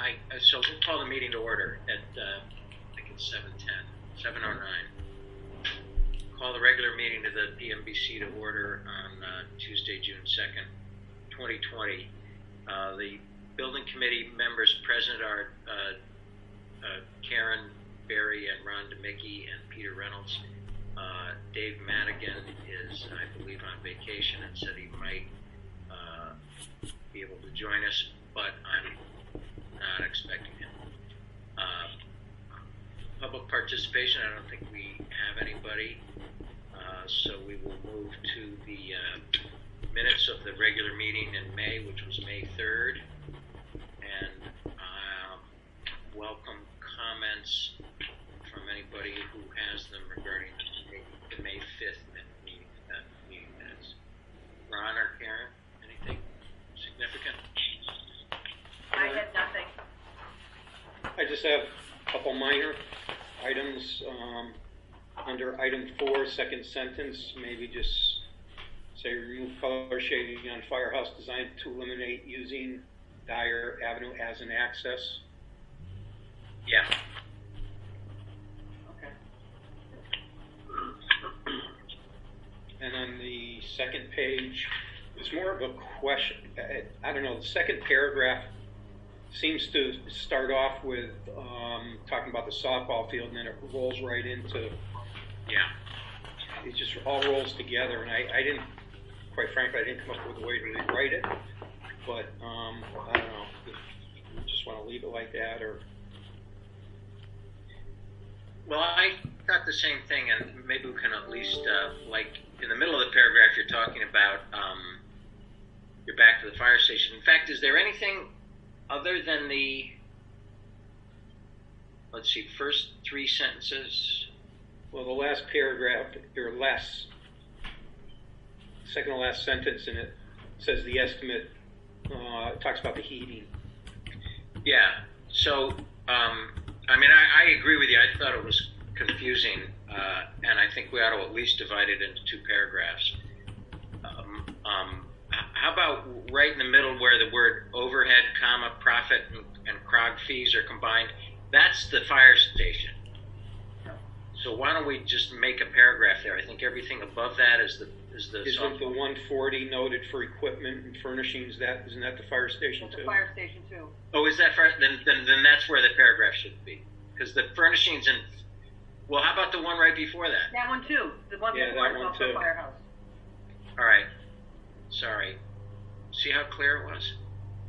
So we'll call the meeting to order at, I think it's 7:09. Call the regular meeting of the PMBC to order on Tuesday, June 2nd, 2020. The building committee members present are Karen Berry and Ron DeMickey and Peter Reynolds. Dave Madigan is, I believe, on vacation and said he might be able to join us, but I'm not expecting him. Public participation, I don't think we have anybody, so we will move to the minutes of the regular meeting in May, which was May 3rd, and welcome comments from anybody who has them regarding the May 5th meeting minutes. Ron or Karen, anything significant? I had nothing. I just have a couple minor items. Under item 4, second sentence, maybe just say remove color shading on firehouse design to eliminate using Dyer Avenue as an access. Yeah. Okay. And on the second page, it's more of a question. I don't know, the second paragraph seems to start off with talking about the softball field, and then it rolls right into, it just all rolls together. And I didn't, quite frankly, I didn't come up with a way to rewrite it, but I don't know, if you just want to leave it like that, or... Well, I thought the same thing, and maybe we can at least, like, in the middle of the paragraph, you're talking about you're back to the fire station. In fact, is there anything other than the, let's see, first 3 sentences? Well, the last paragraph, or less, second to last sentence in it says the estimate, talks about the heating. Yeah, so, I mean, I agree with you. I thought it was confusing, and I think we ought to at least divide it into 2 paragraphs. How about right in the middle where the word overhead, comma, profit, and CROG fees are combined? That's the fire station. So why don't we just make a paragraph there? I think everything above that is the Isn't the 140 noted for equipment and furnishings, isn't that the fire station That's too? the fire station too. Oh, is that fire? Then that's where the paragraph should be. Because the furnishings and, well, how about the one right before that? That one too. The one Yeah, before that is one also too. firehouse. All right. Sorry. See how clear it was?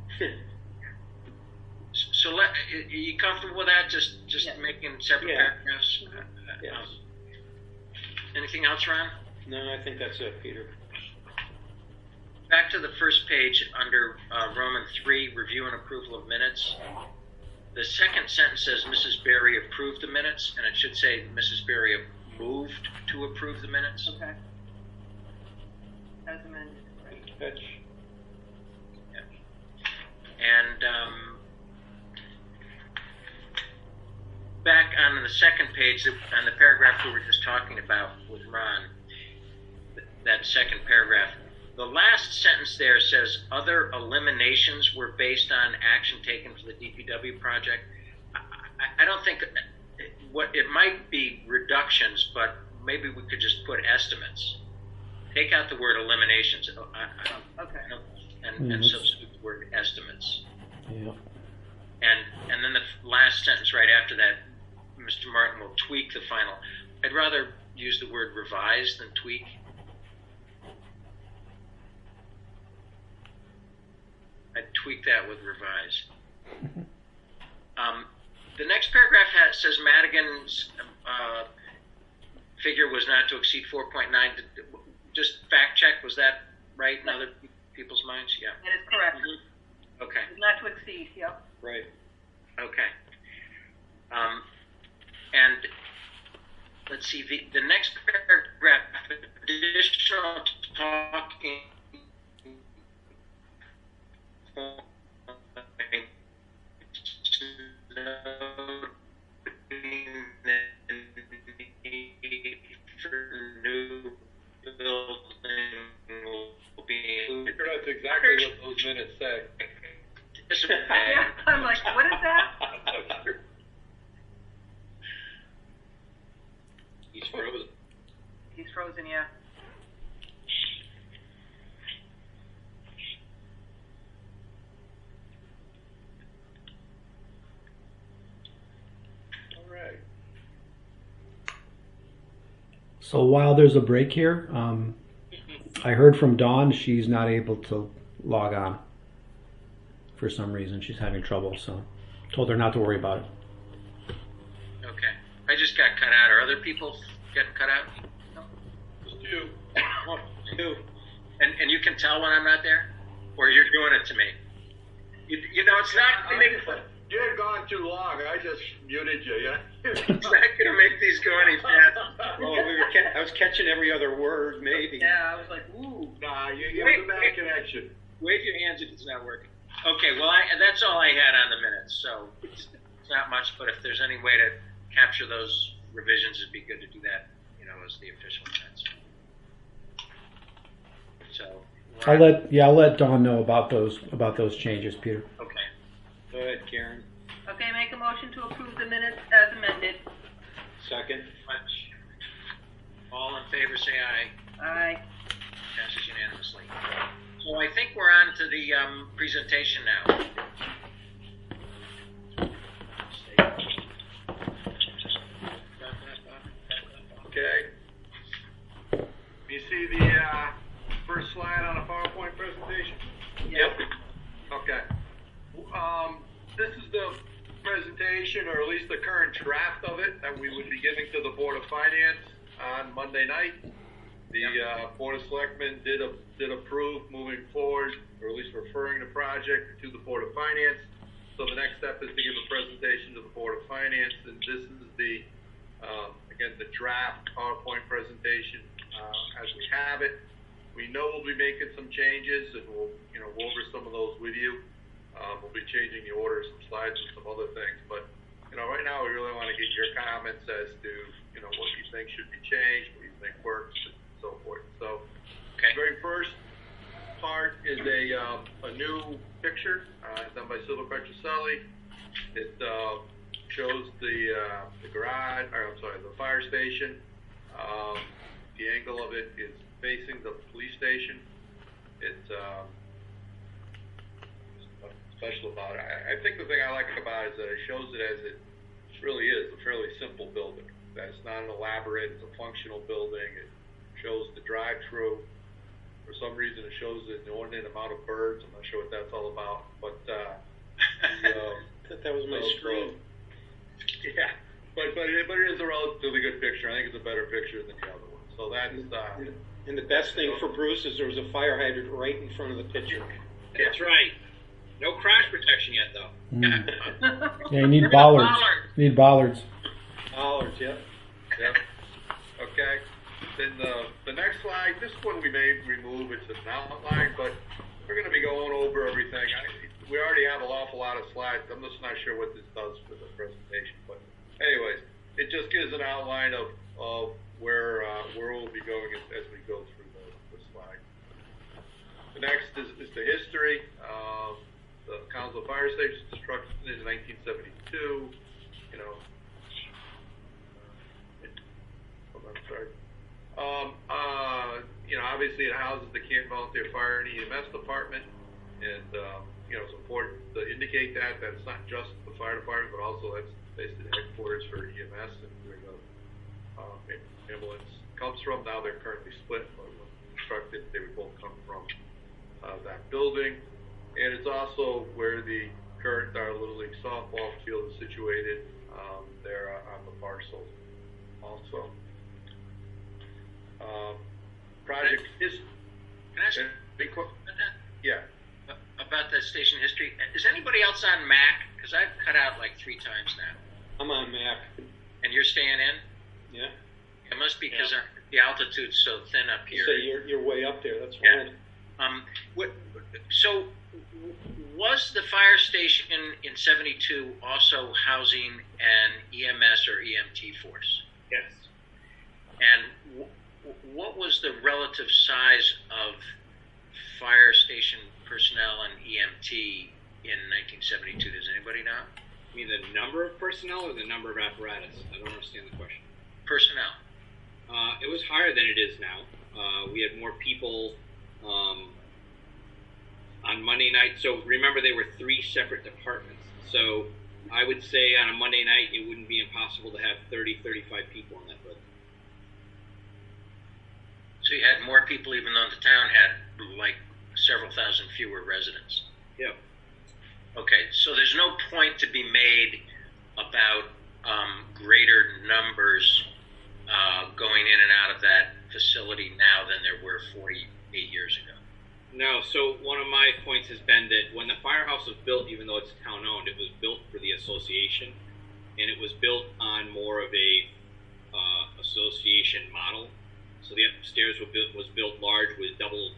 So are you comfortable with that? Just Yes. making separate Yeah. paragraphs? Yes. Anything else, Ron? No, I think that's it, Peter. Back to the first page under Roman 3, review and approval of minutes. The second sentence says Mrs. Berry approved the minutes, and it should say Mrs. Berry moved to approve the minutes. Okay. As amended. Right. That's, Yeah. And back on the second page, on the paragraph we were just talking about with Ron, that second paragraph, the last sentence there says other eliminations were based on action taken for the DPW project. I don't think it might be reductions, but maybe we could just put estimates. Take out the word eliminations. Okay. And substitute the word estimates. Yeah. And then the last sentence right after that, Mr. Martin will tweak the final. I'd rather use the word revise than tweak. I'd tweak that with revise. The next paragraph says Madigan's figure was not to exceed 4.9. Just fact check, was that right in other people's minds? Yeah. That is correct. Mm-hmm. Okay. Not to exceed, yep. right. Okay. And let's see, the next paragraph, additional talking for new building will be That's exactly what those minutes say. Yeah, I'm like, what is that? So while there's a break here, I heard from Dawn she's not able to log on for some reason. She's having trouble, so told her not to worry about it. Okay. I just got cut out. Are other people getting cut out? Just you. You. And you can tell when I'm not there? Or you're doing it to me? You know, it's not going to make fun. You had gone too long. I just muted you, yeah? It's not going to make these go any faster. Well, I was catching every other word, maybe. Yeah, I was like, ooh. Nah, you Wait, have a bad wait. connection. Wave your hands if it's not working. Okay, well, that's all I had on the minutes, so it's not much, but if there's any way to capture those revisions, it'd be good to do that, as the official minutes. So, I'll let Dawn know about those changes, Peter. Okay. Go ahead, Karen. Okay, make a motion to approve the minutes as amended. Second. All in favor, say aye. Aye. Passes unanimously. So I think we're on to the presentation now. Okay. You see the first slide on a PowerPoint presentation? Yep. Okay. This is the presentation, or at least the current draft of it, that we would be giving to the Board of Finance on Monday night. The Board of Selectmen did approve moving forward, or at least referring the project to the Board of Finance. So the next step is to give a presentation to the Board of Finance, and this is the again, the draft PowerPoint presentation as we have it. We know we'll be making some changes, and we'll go over some of those with you. We'll be changing the order, some slides, and some other things. But right now we really want to get your comments as to what you think should be changed, what you think works, and so forth. So Okay. the very first part is a new picture done by Silva Petroselli. It shows the garage, or I'm sorry, the fire station. The angle of it is facing the police station. It's special about it. I think the thing I like about it is that it shows it as it really is, a fairly simple building. That it's not an elaborate, it's a functional building. It shows the drive-through. For some reason, it shows an inordinate amount of birds. I'm not sure what that's all about, but That was my screen. yeah, but it is a relatively good picture. I think it's a better picture than the other one. So that's And the best thing for Bruce is there was a fire hydrant right in front of the picture. That's right. No crash protection yet, though. Yeah, you need bollards. You need bollards. Bollards, yeah. Yep. Okay. Then the next slide, this one we may remove. It's an outline, but we're going to be going over everything. We already have an awful lot of slides. I'm just not sure what this does for the presentation. But anyways, it just gives an outline of where we'll be going as we go through the slide. The next is the history. The Council Fire Station construction in 1972. I'm sorry. Obviously it houses the Canton Volunteer Fire and EMS Department, and it's important to indicate that it's not just the fire department, but also that's basically the headquarters for EMS and where the ambulance comes from. Now they're currently split, but when constructed, they would both come from that building, and it's also where the current Little League softball field is situated there on the parcel also. Project is. Can I ask Big about that? Yeah. About the station history? Is anybody else on Mac? Because I've cut out like 3 times now. I'm on Mac. And you're staying in? Yeah. It must be because the altitude's so thin up here. So you're way up there. That's Yeah. fine. So was the fire station in 72 also housing an EMS or EMT force? Yes. And what was the relative size of fire station personnel and EMT in 1972? Does anybody know? You mean the number of personnel or the number of apparatus? I don't understand the question. Personnel. It was higher than it is now. We had more people on Monday night. So remember, they were 3 separate departments. So I would say on a Monday night, it wouldn't be impossible to have 30, 35 people in that building. So you had more people, even though the town had like several thousand fewer residents. Yeah. Okay, so there's no point to be made about greater numbers going in and out of that facility now than there were 48 years ago. No, so one of my points has been that when the firehouse was built, even though it's town owned, it was built for the association, and it was built on more of a association model. So the upstairs was built large with double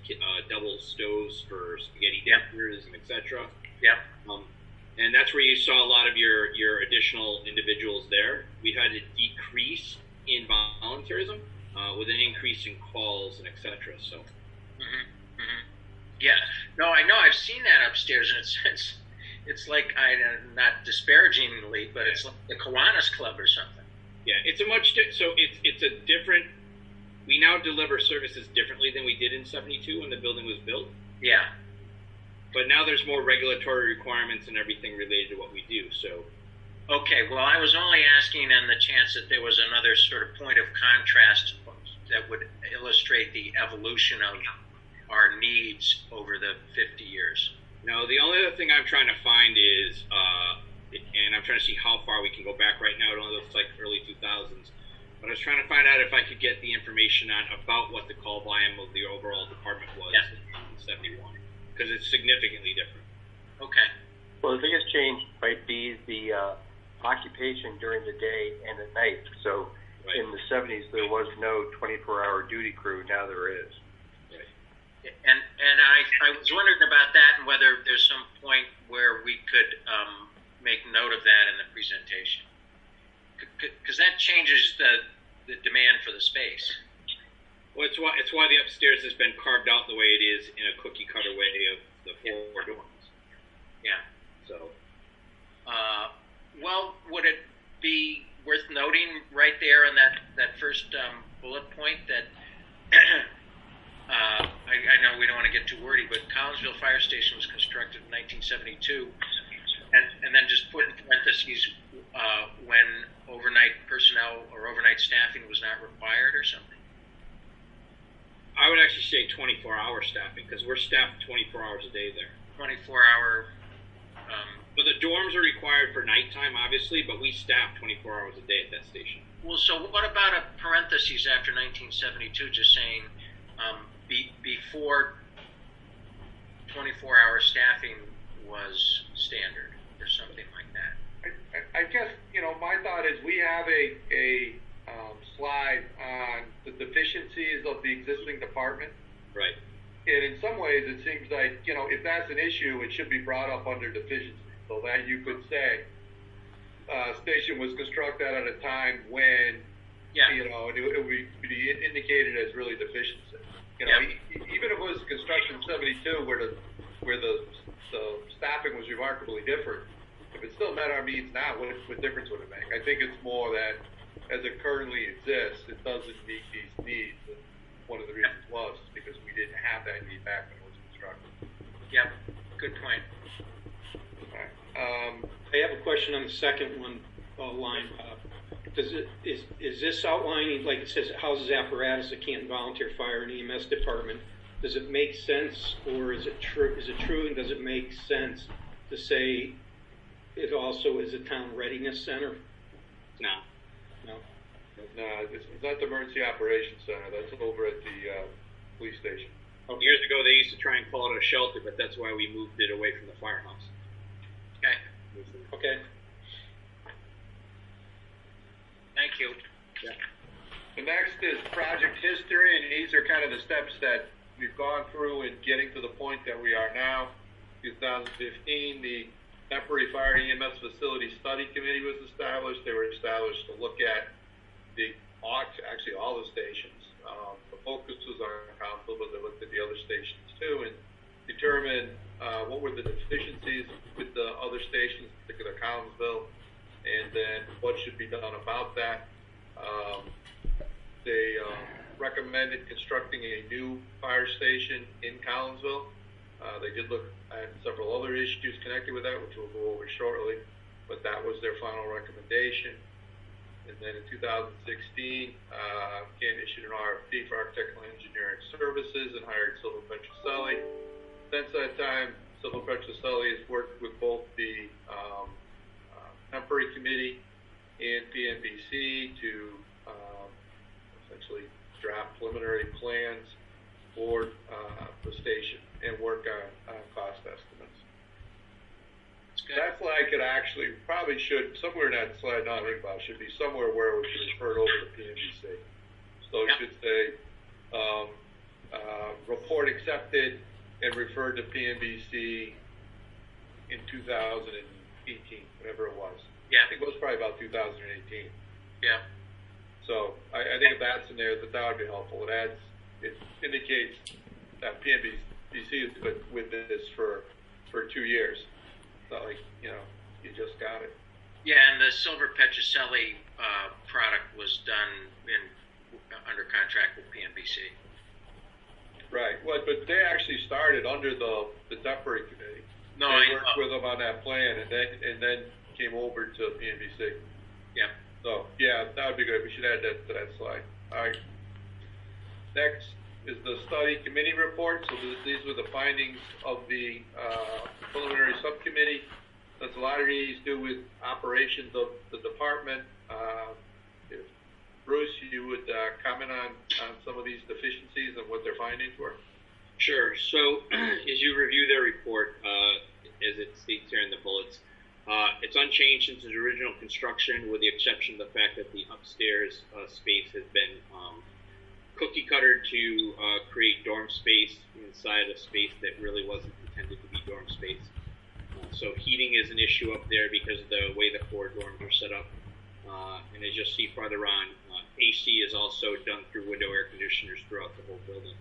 stoves for spaghetti dinners and etc. Yeah. And that's where you saw a lot of your additional individuals there. We've had a decrease in volunteerism with an increase in calls and etc. So. Mm-hmm. Mm-hmm. Yeah. No, I know. I've seen that upstairs, and it's like not disparagingly, but it's like the Kiwanis Club or something. Yeah, it's it's a different. We now deliver services differently than we did in '72 when the building was built. Yeah. But now there's more regulatory requirements and everything related to what we do. So. Okay. Well, I was only asking on the chance that there was another sort of point of contrast that would illustrate the evolution of our needs over the 50 years. No, the only other thing I'm trying to find is, and I'm trying to see how far we can go back right now. It only looks like early 2000s. But I was trying to find out if I could get the information on about what the call volume of the overall department was in 71, because it's significantly different. Okay. Well, the biggest change might be the occupation during the day and at night. So Right. in the 70s, there was no 24-hour duty crew. Now there is. Right. And I was wondering about that and whether there's some point where we could make note of that in the presentation, because that changes the demand for the space. Well, it's why the upstairs has been carved out the way it is in a cookie cutter way of the four dorms. Yeah. So. Well, would it be worth noting right there in that first bullet point that I know we don't want to get too wordy, but Collinsville Fire Station was constructed in 1972, and then just put in parentheses when overnight personnel or overnight staffing was not required or something. I would actually say 24-hour staffing, because we're staffed 24 hours a day there. 24-hour. But the dorms are required for nighttime, obviously, but we staff 24 hours a day at that station. Well, so what about a parentheses after 1972, just saying before 24-hour staffing was standard or something like that? I guess, my thought is we have a slide on the deficiencies of the existing department. Right. And in some ways, it seems like, if that's an issue, it should be brought up under deficiency. So that you could say, station was constructed at a time when, it would be indicated as really deficiency. Even if it was construction in 72 where the staffing was remarkably different, if it still met our needs now, what difference would it make? I think it's more that as it currently exists, it doesn't meet these needs. And one of the reasons was because we didn't have that need back when it was constructed. Yep, good point. I have a question on the second one line. Is this outlining, like it says, houses apparatus at Canton Volunteer Fire and EMS Department? Does it make sense, or is it true? And does it make sense to say it also is a town readiness center? No. No, it's not the Emergency Operations Center. That's over at the police station. Okay. Years ago, they used to try and call it a shelter, but that's why we moved it away from the firehouse. Okay. Thank you. Yeah. The next is project history, and these are kind of the steps that we've gone through in getting to the point that we are now. 2015, the Temporary Fire and EMS Facility Study Committee was established. They were established to look at actually all the stations. The focus was on Council, but they looked at the other stations too and determined what were the deficiencies with the other stations, particularly Collinsville, and then what should be done about that. They recommended constructing a new fire station in Collinsville. They did look at several other issues connected with that, which we'll go over shortly, but that was their final recommendation. And then in 2016, Ken issued an RFP for architectural engineering services and hired Silver Petroselli. Since that time, Silver Petroselli has worked with both the temporary committee and PNBC to essentially draft preliminary plans for the station and work on cost estimates. That slide could actually, probably should, somewhere in that slide, not think about, should be somewhere where it should refer over to PNBC. So it should say, report accepted and referred to PNBC in 2018, whatever it was. Yeah. I think it was probably about 2018. Yeah. So I think if that's in there, that would be helpful. It indicates that PNBC has been with this for 2 years. It's not like, you just got it. Yeah, and the Silver Petroselli product was done under contract with PNBC. Right. Well, but they actually started under the temporary committee. No, they I worked know. with them on that plan, and then came over to PNBC. Yeah. So yeah, that would be good. We should add that to that slide. All right. Next is the study committee report. So these were the findings of the preliminary subcommittee. That's a lot of these do with operations of the department. If Bruce, you would comment on some of these deficiencies and what their findings were. Sure. So, as you review their report, as it states here in the bullets, it's unchanged since its original construction, with the exception of the fact that the upstairs space has been cookie cuttered to create dorm space inside a space that really wasn't intended to be dorm space. So heating is an issue up there because of the way the 4 dorms are set up. And as you'll see farther on, AC is also done through window air conditioners throughout the whole building.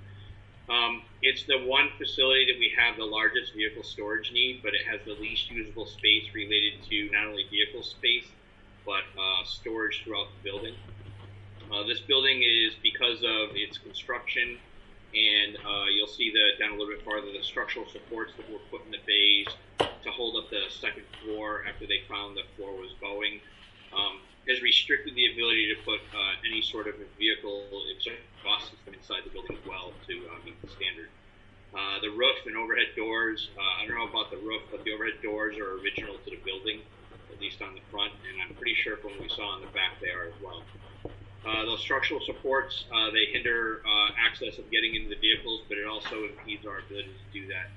It's the one facility that we have the largest vehicle storage need, but it has the least usable space related to not only vehicle space, but storage throughout the building. This building is, because of its construction, and you'll see down a little bit farther, the structural supports that were put in the bays to hold up the second floor after they found the floor was bowing, has restricted the ability to put any sort of a vehicle exhaust system inside the building as well to meet the standard. The roof and overhead doors, I don't know about the roof, but the overhead doors are original to the building, at least on the front, and I'm pretty sure from what we saw on the back they are as well. Those structural supports, they hinder access of getting into the vehicles, but it also impedes our ability to do that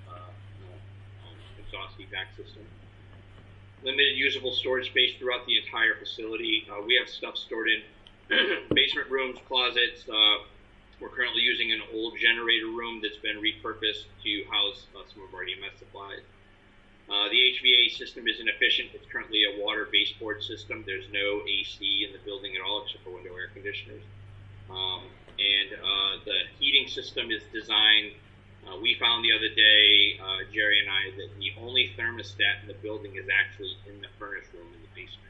exhaust evac system. Limited usable storage space throughout the entire facility. We have stuff stored in basement rooms, closets. We're currently using an old generator room that's been repurposed to house some of our EMS supplies. The HVAC system is inefficient. It's currently a water baseboard system. There's no AC in the building at all except for window air conditioners. The heating system is designed. We found the other day, Jerry and I, that the only thermostat in the building is actually in the furnace room in the basement.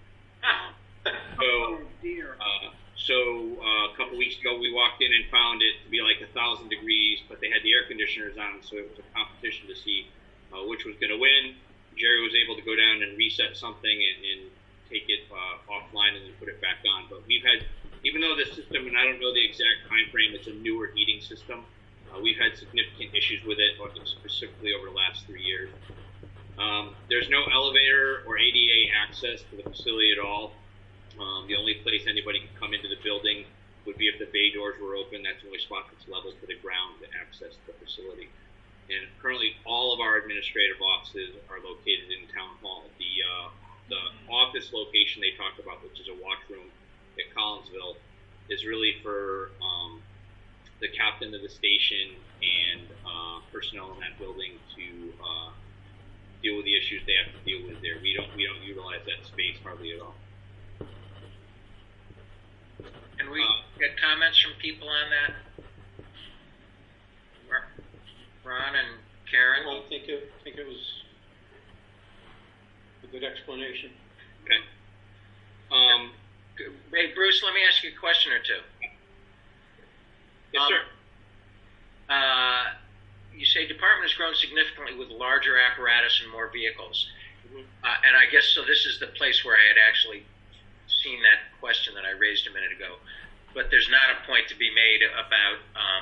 Oh dear. So a couple weeks ago, we walked in and found it to be like 1,000 degrees, but they had the air conditioners on, so it was a competition to see which was going to win. Jerry was able to go down and reset something and take it offline and then put it back on. But we've had, even though the system, and I don't know the exact time frame, it's a newer heating system, we've had significant issues with it, specifically over the last 3 years. There's no elevator or ADA access to the facility at all. The only place anybody can come into the building would be if the bay doors were open. That's the only spot that's level to the ground to access the facility. And currently, all of our administrative offices are located in Town Hall. The office location they talked about, which is a washroom at Collinsville, is really for the captain of the station and personnel in that building to deal with the issues they have to deal with there. We don't utilize that space hardly at all. And we get comments from people on that? Ron and Karen? Well, I think it was a good explanation. Okay. Hey, Bruce, let me ask you a question or two. Yes, sir. You say department has grown significantly with larger apparatus and more vehicles. Mm-hmm. And I guess, so this is the place where I had actually seen that question that I raised a minute ago. But there's not a point to be made about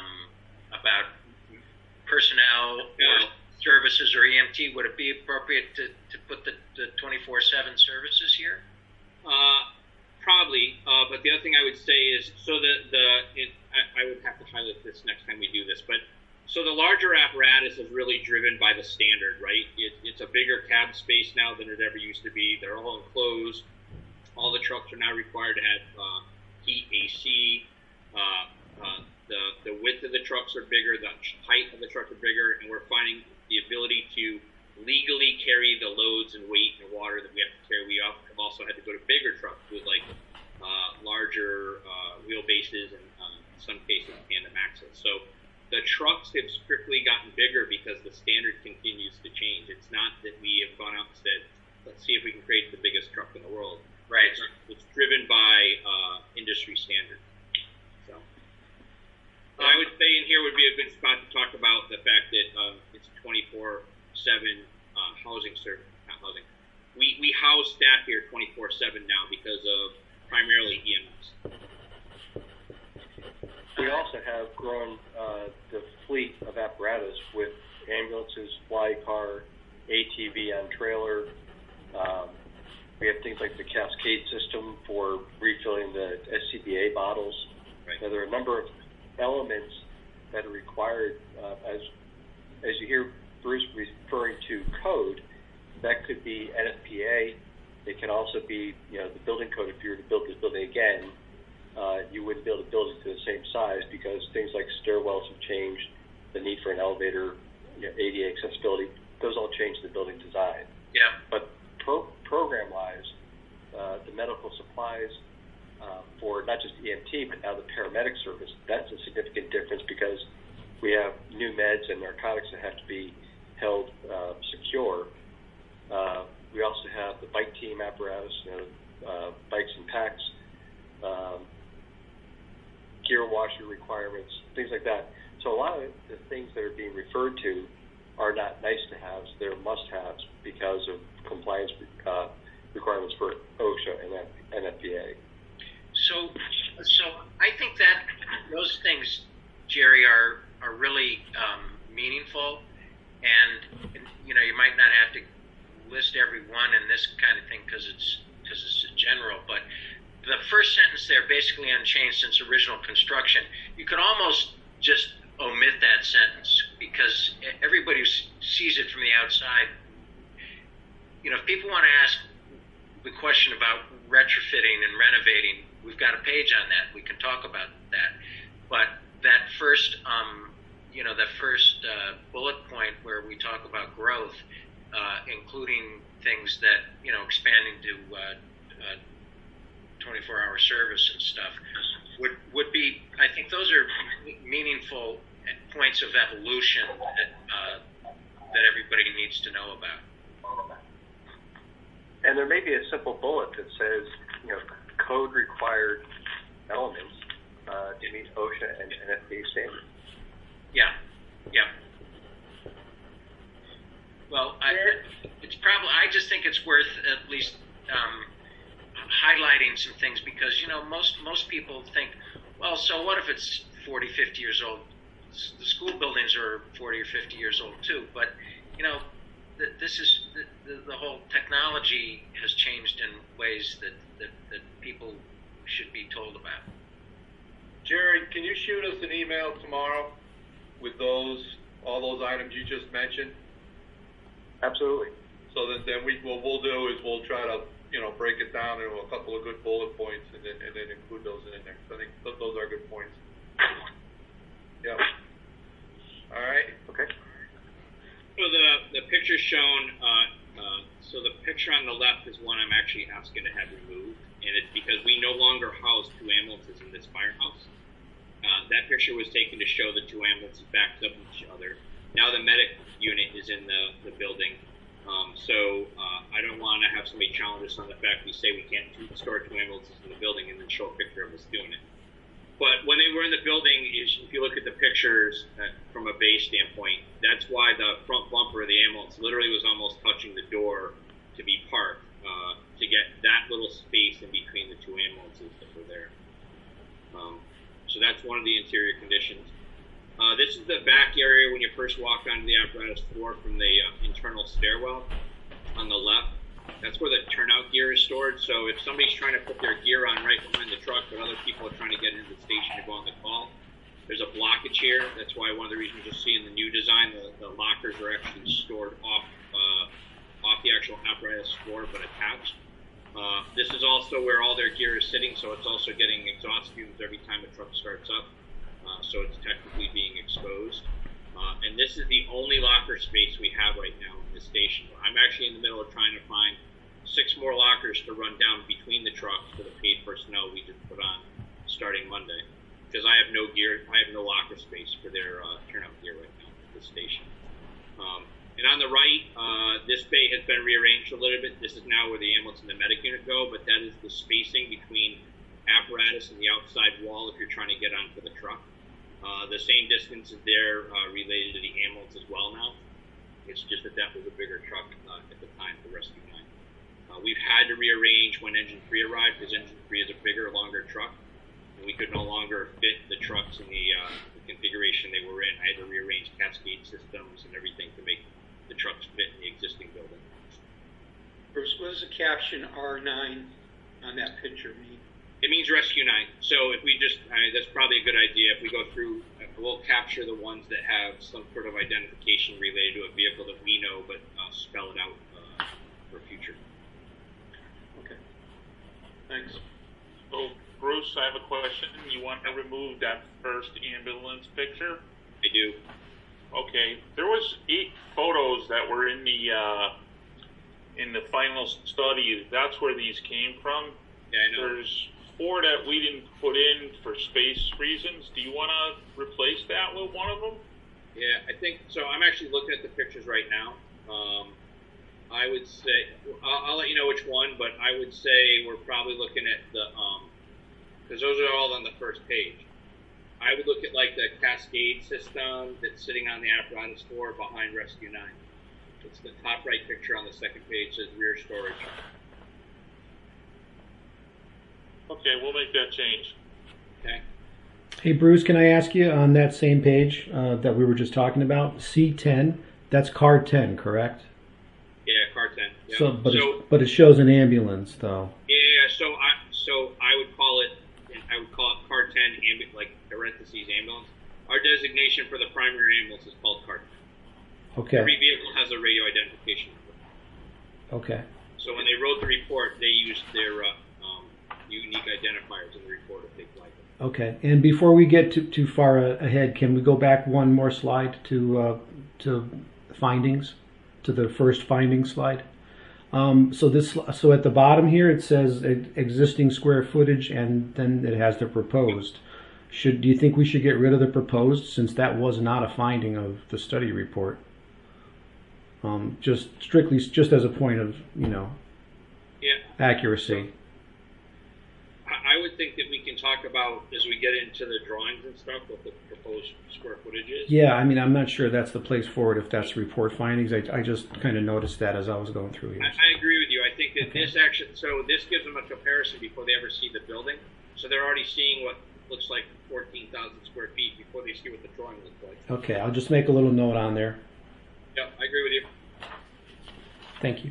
personnel or services or EMT. Would it be appropriate to put the 24/7 services here? Probably, but the other thing I would say is, so I would have to highlight this next time we do this, but so the larger apparatus is really driven by the standard, right? It's a bigger cab space now than it ever used to be. They're all enclosed. All the trucks are now required to have heat, AC. The width of the trucks are bigger, the height of the truck are bigger, and we're finding the ability to legally carry the loads and weight and water that we have to carry. We have also had to go to bigger trucks with like larger wheelbases and in some cases tandem axles. So the trucks have strictly gotten bigger because the standard continues to change. It's not that we have gone out and said, let's see if we can create the biggest truck in the world. Right. It's driven by industry standards. So I would say in here would be a good spot to talk about the fact that it's 24/7 housing service, not housing. We house staff here 24/7 now because of primarily EMS. We also have grown the fleet of apparatus with ambulances, fly car, ATV on trailer. We have things like the Cascade system for refilling the SCBA bottles. Right. Now, there are a number of elements that are required. As you hear Bruce referring to code, that could be NFPA. It can also be, the building code. If you were to build this building again, you wouldn't be able to build it to the same size because things like stairwells have changed, the need for an elevator, ADA accessibility, those all change the building design. Yeah. But program-wise, the medical supplies for not just EMT, but now the paramedic service, that's a significant difference because we have new meds and narcotics that have to be held secure. We also have the bike team apparatus, bikes and packs, gear washer requirements, things like that. So a lot of the things that are being referred to are not nice to haves, they're must haves because of compliance requirements for OSHA and NFPA. So I think that those things, Jerry, are really meaningful, and you might not have to list every one in this kind of thing because it's general, but the first sentence there, basically unchanged since original construction, you could almost just omit that sentence because everybody who sees it from the outside, if people want to ask the question about retrofitting and renovating, we've got a page on that. We can talk about that. But that first, bullet point where we talk about growth, including things that, expanding to 24-hour service and stuff, would be, I think those are meaningful points of evolution that everybody needs to know about. And there may be a simple bullet that says, code required elements to meet OSHA and NFPA standards. Yeah. Well, I just think it's worth at least highlighting some things because, most people think, well, so what if it's 40, 50 years old? The school buildings are 40 or 50 years old too, but, this is the whole technology has changed in ways that people should be told about. Jerry, can you shoot us an email tomorrow with all those items you just mentioned? Absolutely. So then what we'll do is we'll try to break it down into a couple of good bullet points and then include those in there. So I think those are good points. Yeah. All right. Okay. So the picture shown, so the picture on the left is one I'm actually asking to have removed, and it's because we no longer house two ambulances in this firehouse. That picture was taken to show the two ambulances backed up each other. Now the medic unit is in the building, so I don't want to have somebody challenge us on the fact we say we can't store two ambulances in the building and then show a picture of us doing it. But when they were in the building, if you look at the pictures from a base standpoint, that's why the front bumper of the ambulance literally was almost touching the door to be parked, to get that little space in between the ambulances that were there. So that's one of the interior conditions. This is the back area when you first walk onto the apparatus floor from the internal stairwell on the left. That's where the turnout gear is stored. So if somebody's trying to put their gear on right behind the truck, but other people are trying to get into the station to go on the call, there's a blockage here. That's why one of the reasons you'll see in the new design, the lockers are actually stored off the actual apparatus floor, but attached. This is also where all their gear is sitting, so it's also getting exhaust fumes every time a truck starts up. So it's technically being exposed. And this is the only locker space we have right now in the station. I'm actually in the middle of trying to find 6 more lockers to run down between the trucks for the paid personnel we just put on starting Monday. Because I have no gear, I have no locker space for their turnout gear right now at the station. And on the right, this bay has been rearranged a little bit. This is now where the ambulance and the medic unit go, but that is the spacing between apparatus and the outside wall if you're trying to get onto the truck. The same distance is there related to the ambulance as well now. It's just that that was a bigger truck at the time for Rescue 9. We've had to rearrange when Engine 3 arrived because Engine 3 is a bigger, longer truck. And we could no longer fit the trucks in the configuration they were in. I had to rearrange cascade systems and everything to make the trucks fit in the existing building. Bruce, what does the caption R9 on that picture mean? It means Rescue 9. So if we just, that's probably a good idea. If we go through, we'll capture the ones that have some sort of identification related to a vehicle that we know, but spell it out for future. Okay. Thanks. So, Bruce, I have a question. You want to remove that first ambulance picture? I do. Okay. There was 8 photos that were in the final study. That's where these came from. Yeah, I know. There's 4 that we didn't put in for space reasons. Do you want to replace that with one of them? Yeah, I think so. I'm actually looking at the pictures right now. I would say I'll let you know which one, but I would say we're probably looking at the because those are all on the first page. I would look at like the cascade system that's sitting on the apparatus floor behind Rescue 9. It's the top right picture on the second page. Says rear storage. Okay, we'll make that change. Okay. Hey Bruce, can I ask you on that same page that we were just talking about, C10, that's car 10, correct? Yeah, car 10. Yeah. But it shows an ambulance though. Yeah. So I would call it car 10 like parentheses ambulance. Our designation for the primary ambulance is called car 10. Okay. Every vehicle has a radio identification number. Okay. So when they wrote the report, they used their unique identifiers in the report if they flagged it. Okay. And before we get too far ahead, can we go back one more slide to findings, to the first findings slide? So at the bottom here it says existing square footage, and then it has the proposed. Do you think we should get rid of the proposed, since that was not a finding of the study report? Just as a point of accuracy. I would think that we can talk about as we get into the drawings and stuff what the proposed square footage is. Yeah, I mean, I'm not sure that's the place for it if that's report findings. I just kind of noticed that as I was going through here. I agree with you. I think that this gives them a comparison before they ever see the building. So they're already seeing what looks like 14,000 square feet before they see what the drawing looks like. Okay, I'll just make a little note on there. Yeah, I agree with you. Thank you.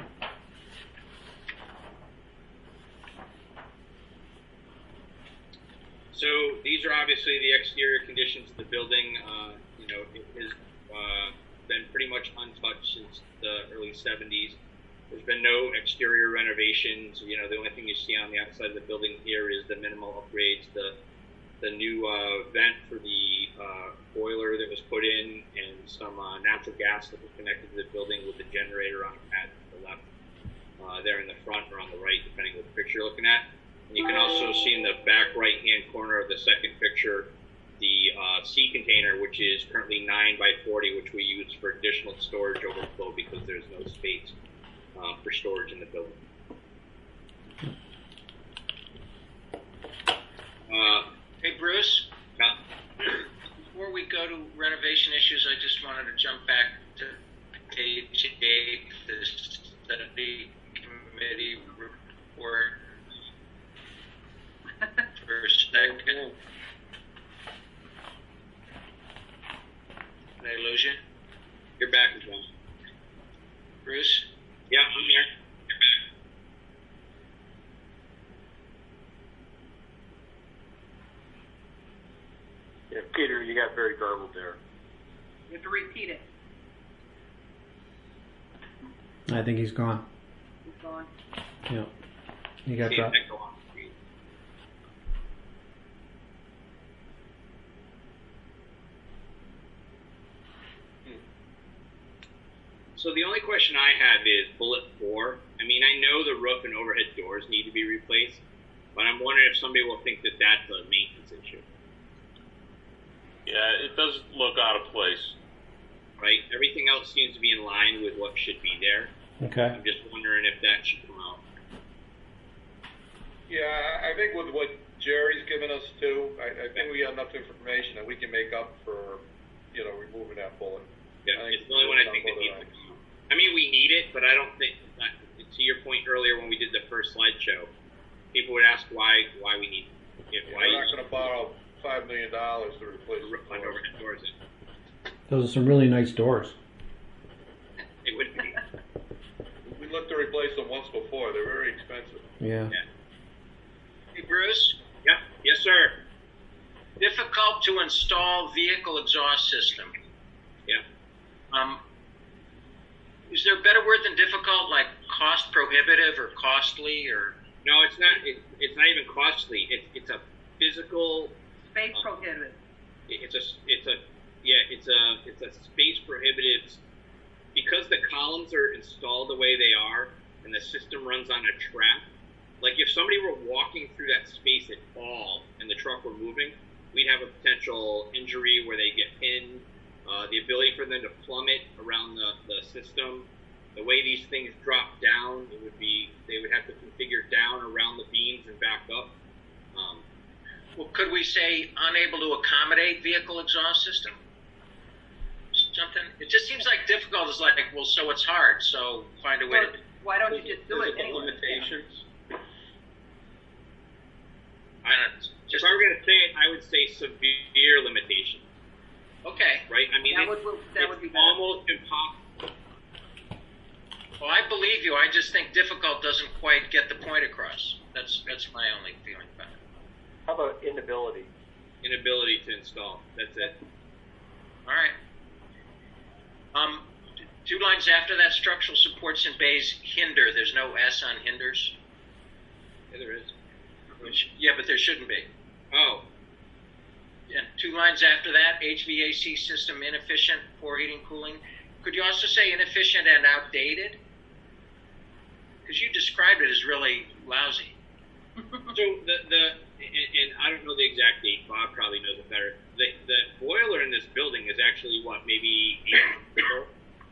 So these are obviously the exterior conditions of the building. It has been pretty much untouched since the early 70s. There's been no exterior renovations. The only thing you see on the outside of the building here is the minimal upgrades, the new vent for the boiler that was put in, and some natural gas that was connected to the building with the generator on a pad to the left, there in the front or on the right, depending what picture you're looking at. And you can also see in the back right-hand corner of the second picture the sea container, which is currently 9 by 40, which we use for additional storage overflow because there's no space for storage in the building. Hey, Bruce? Before we go to renovation issues, I just wanted to jump back to page 8, the study committee report. Bruce? Yeah, I'm here. Yeah, Peter, you got very garbled there. You have to repeat it. I think he's gone. He's gone. Yeah. He got See dropped. if that go on screen. So the only question I have is bullet 4. I mean, I know the roof and overhead doors need to be replaced, but I'm wondering if somebody will think that that's a maintenance issue, Yeah, it does look out of place. right? Everything else seems to be in line with what should be there. Okay. I'm just wondering if that should come out. Yeah, I think with what Jerry's given us too, I think we got enough information that we can make up for, removing that bullet. Yeah, I think it's the only one I think that it's needs not to come out. I mean, we need it, but I don't think, to your point earlier when we did the first slideshow, people would ask why we need it. Why We're not going to borrow $5 million to replace the the roof on doors. overhead doors in. Those are some really nice doors. It would be. We looked to replace them once before. They're very expensive. Yeah. Yeah. Hey, Bruce? Yep. Yes, sir. Difficult to install vehicle exhaust system. Yeah. Is there a better word than difficult, like cost prohibitive or costly or? No, it's not. It's not even costly. It's a physical. Space prohibitive. It's a space prohibitive because the columns are installed the way they are and the system runs on a trap. Like if somebody were walking through that space at all and the truck were moving, we'd have a potential injury where they get pinned. The ability for them to plummet around the system. The way these things drop down, they would have to configure down around the beams and back up. Well, could we say unable to accommodate vehicle exhaust system? Something. It just seems like difficult is like, well, so it's hard. So find a way to. Why don't you just do it Physical anyway? limitations. I don't. If I were going to say it, I would say severe limitation. Okay. Right? I mean, That would be it's better. almost impossible. Well, I believe you. I just think difficult doesn't quite get the point across. That's my only feeling about it. How about inability? Inability to install. That's it. All right. 2 lines after that, structural supports and bays hinder. There's no S on hinders. Yeah, there is. Yeah, but there shouldn't be. Oh, And 2 lines after that, HVAC system inefficient, poor heating, cooling. Could you also say inefficient and outdated? Because you described it as really lousy. so and I don't know the exact date. Bob probably knows it better. The boiler in this building is actually what, maybe 8 years ago?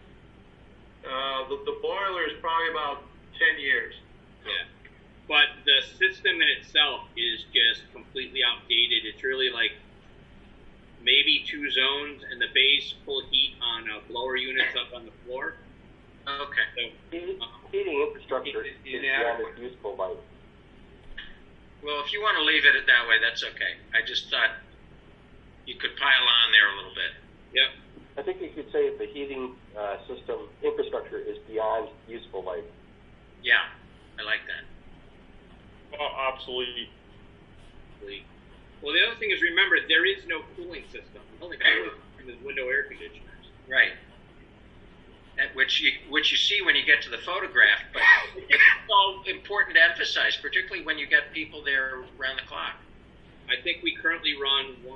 The boiler is probably about 10 years. Yeah. But the system in itself is just completely outdated. It's really like maybe 2 zones, and the bays pull heat on blower units up on the floor. Okay. So, Heating infrastructure is beyond Inadequate. its useful life. Well, if you want to leave it that way, that's okay. I just thought you could pile on there a little bit. yep. I think you could say the heating system infrastructure is beyond useful life. Yeah, I like that. Obsolete. Well, the other thing is, remember, there is no cooling system. The only cooling system is window air conditioners. Right. Which you see when you get to the photograph, but it's so important to emphasize, particularly when you get people there around the clock. I think we currently run 1.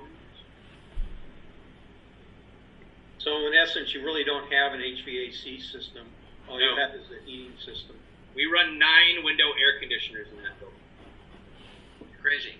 So in essence, you really don't have an HVAC system. All you No. have is a heating system. We run 9 window air conditioners in that building. Crazy.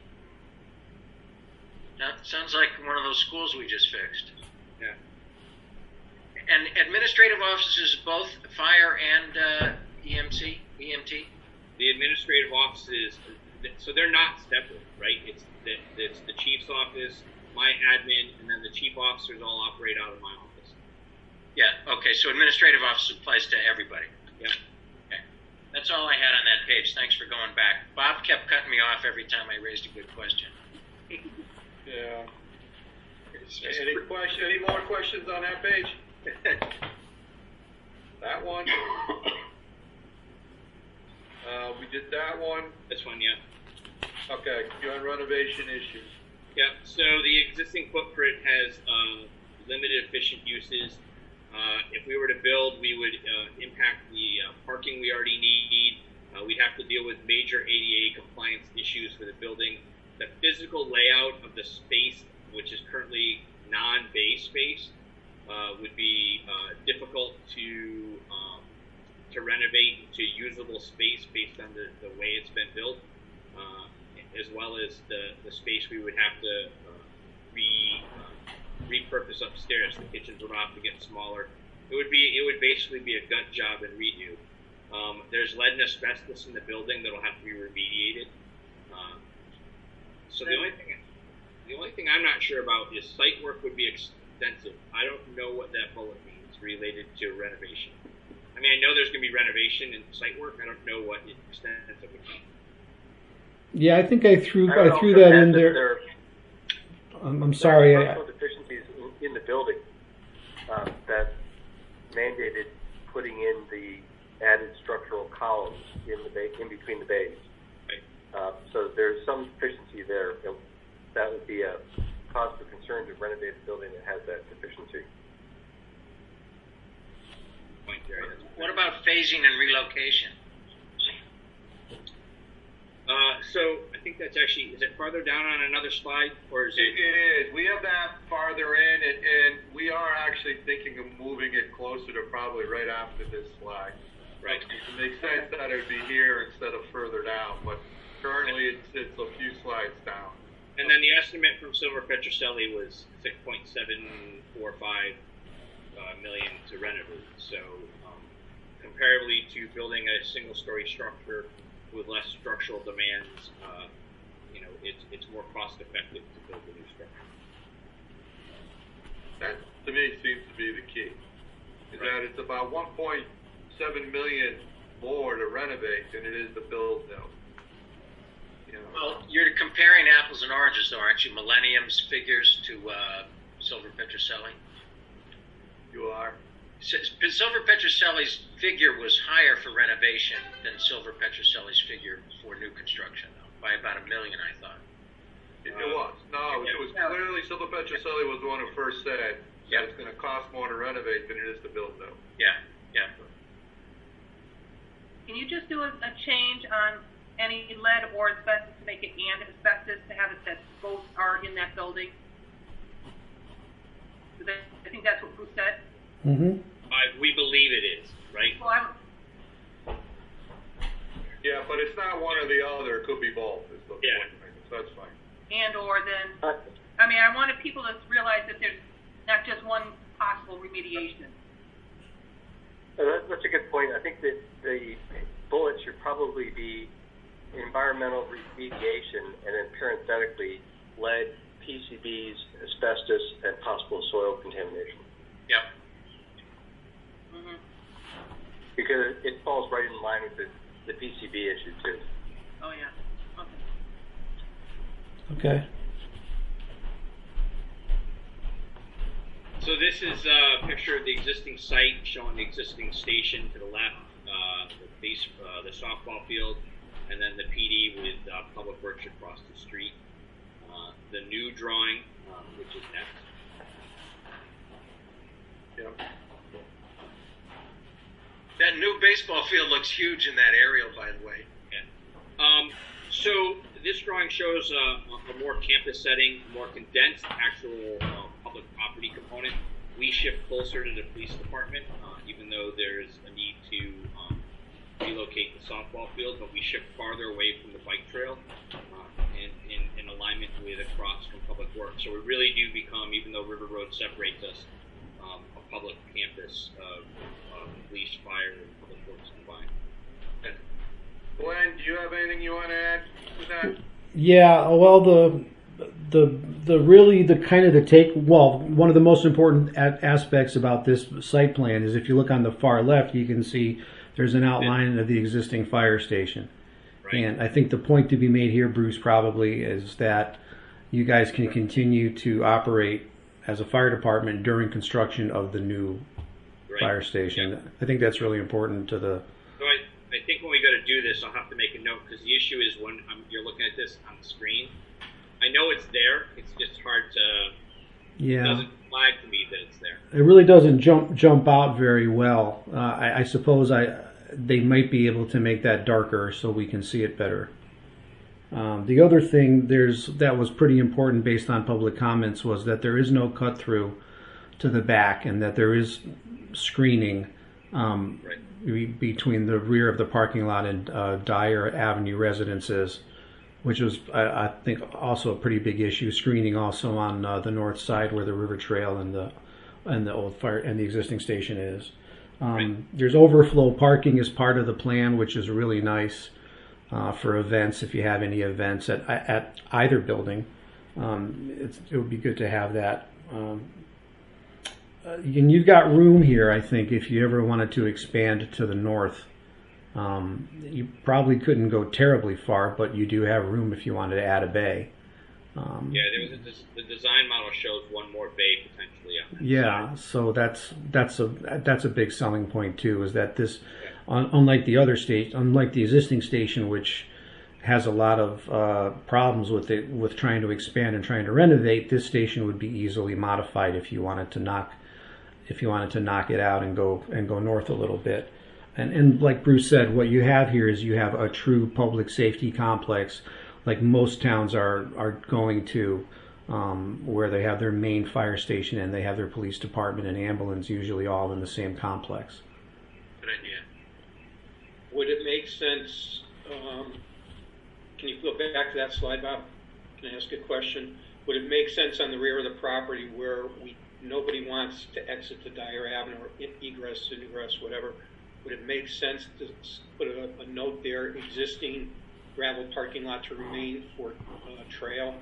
That sounds like one of those schools we just fixed. Yeah. And administrative offices, both fire and EMT. The administrative offices, so they're not separate, right? It's the chief's office, my admin, and then the chief officers all operate out of my office. Yeah. Okay. So administrative office applies to everybody. Yeah. Okay. That's all I had on that page. Thanks for going back. Bob kept cutting me off every time I raised a good question. Yeah. Any more questions on that page? That one. We did that one. This one, yeah. Okay, you're on renovation issues. Yeah, so the existing footprint has limited efficient uses. If we were to build, we would impact the parking we already need. We'd have to deal with major ADA compliance issues for the building. The physical layout of the space, which is currently non-bay space, would be difficult to renovate to usable space based on the way it's been built, as well as the space we would have to repurpose upstairs. The kitchens would have to get smaller. It would basically be a gut job and redo. There's lead and asbestos in the building that'll have to be remediated. So the only thing I'm not sure about is site work would be extensive. I don't know what that bullet means related to renovation. I mean, I know there's going to be renovation and site work. I don't know what extensive would mean. Yeah, I think I threw I don't know if that that's in if there. there- I'm sorry. There are structural deficiencies in the building that mandated putting in the added structural columns in between the bays. Right. So there's some deficiency there. That would be a cause for concern to renovate a building that has that deficiency. Point there. What about phasing and relocation? So I think that's actually, is it farther down on another slide, or is It it? is. We have that farther in, and we are actually thinking of moving it closer to probably right after this slide. Right. It makes sense that it would be here instead of further down, but currently it's a few slides down. And then the estimate from Silver Petrocelli was 6.745 million to renovate. So comparably to building a single-story structure with less structural demands, it's more cost-effective to build a new structure. That, to me, seems to be the key. Is that it's about 1.7 million more to renovate than it is to build now. Well, you're comparing apples and oranges, though, aren't you? Millennium's figures to Silver Petrocelli. You are. Silver Petrocelli's figure was higher for renovation than Silver Petrocelli's figure for new construction, though, by about $1 million, I thought. It was. No, it was clearly Silver Petrocelli was the one who first said that it's going to cost more to renovate than it is to build, though. Yeah. Can you just do a change on any lead or asbestos to make it and asbestos to have it that both are in that building? So I think that's what Bruce said. Mm-hmm. We believe it is, right? Well, Yeah, but it's not one or the other. It could be both. Is the Yeah. point. So that's fine. and or then, I wanted people to realize that there's not just one possible remediation. That's a good point. I think that the bullet should probably be environmental remediation, and then parenthetically, lead, PCBs, asbestos, and possible soil contamination. Yep. Mm-hmm. Because it falls right in line with the PCB issue too. Oh, yeah. Okay. Okay. So this is a picture of the existing site showing the existing station to the left, the softball field, and then the PD with Public Works across the street. The new drawing, which is next. Yep. That new baseball field looks huge in that aerial, by the way. Yeah. So this drawing shows a more campus setting, more condensed actual public property component. We shift closer to the police department, even though there's a need to relocate the softball field, but we shift farther away from the bike trail in alignment with across from Public Works. So we really do become, even though River Road separates us, a public campus of police, fire, and Public Works combined. Glenn, do you have anything you want to add to that? Yeah, well, one of the most important aspects about this site plan is if you look on the far left, you can see there's an outline of the existing fire station. Right. And I think the point to be made here, Bruce, probably is that you guys can continue to operate as a fire department during construction of the new fire station. I think that's really important to the. So I think when we go to do this, I'll have to make a note because the issue is when you're looking at this on the screen, I know it's there. It's just hard to. Yeah. It doesn't flag to me that it's there. It really doesn't jump out very well. I suppose they might be able to make that darker so we can see it better. The other thing that was pretty important based on public comments was that there is no cut through to the back and that there is screening between the rear of the parking lot and Dyer Avenue residences, which was, I think, also a pretty big issue. Screening also on the north side where the river trail and the old fire and the existing station is. There's overflow parking as part of the plan, which is really nice for events. If you have any events at either building, it would be good to have that. And you've got room here, I think, if you ever wanted to expand to the north. You probably couldn't go terribly far, but you do have room if you wanted to add a bay. The design model shows one more bay potentially. Yeah, so that's a big selling point too. Is that this, unlike the existing station, which has a lot of problems with trying to expand and trying to renovate, this station would be easily modified if you wanted to knock it out and go north a little bit. And like Bruce said, what you have here is you have a true public safety complex, like most towns are going to, where they have their main fire station and they have their police department and ambulance, usually all in the same complex. Good idea. Would it make sense? Can you go back to that slide, Bob? Can I ask a question? Would it make sense on the rear of the property where nobody wants to exit to Dyer Avenue or egress, ingress, whatever? Would it make sense to put a note there, existing gravel parking lot to remain for trail?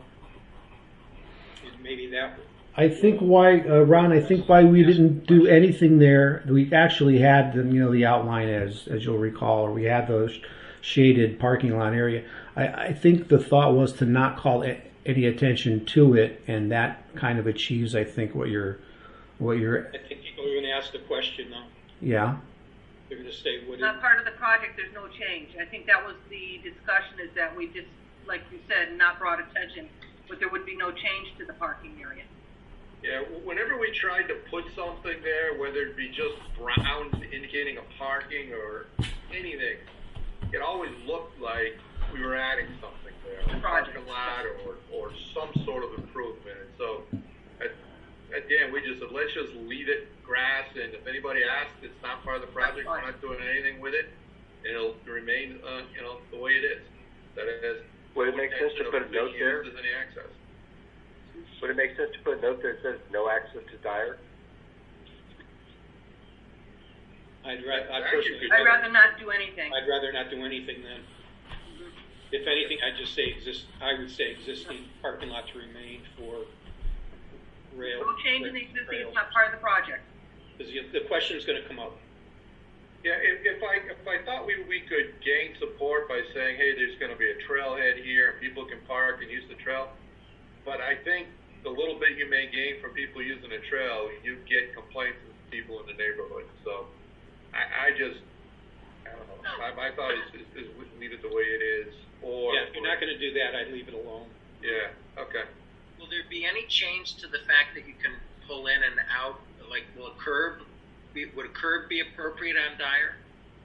And maybe that. I think Ron, why we didn't do anything there. We actually had the outline as you'll recall, or we had those shaded parking lot area. I think the thought was to not call any attention to it, and that kind of achieves, I think, what you're. I think people are going to ask the question though. Yeah. They're going to say, it's not part of the project, there's no change. I think that was the discussion, is that we just, like you said, not brought attention, but there would be no change to the parking area. Yeah, whenever we tried to put something there, whether it be just brown indicating a parking or anything, it always looked like we were adding something there, a parking lot or some sort of improvement. And so at the end, we just said, let's just leave it grass, and if anybody asks, it's not part of the project, we're not doing anything with it, it'll remain, the way it is. That is. Would it make sense to put a note there? Any access. Would it make sense to put a note there that says no access to Dyer? I'd rather not do anything. I'd rather not do anything then. If anything, I would say existing parking lot to remain for rail. No change in the existing, it's not part of the project. Because the question is going to come up. Yeah, if I thought we could gain support by saying, hey, there's going to be a trailhead here and people can park and use the trail, but I think the little bit you may gain from people using the trail, you get complaints from people in the neighborhood. So I don't know. My thought is leave it the way it is. Or if you're not going to do that, I'd leave it alone. Yeah. Okay. Will there be any change to the fact that you can pull in and out? Like, would a curb be appropriate on Dyer?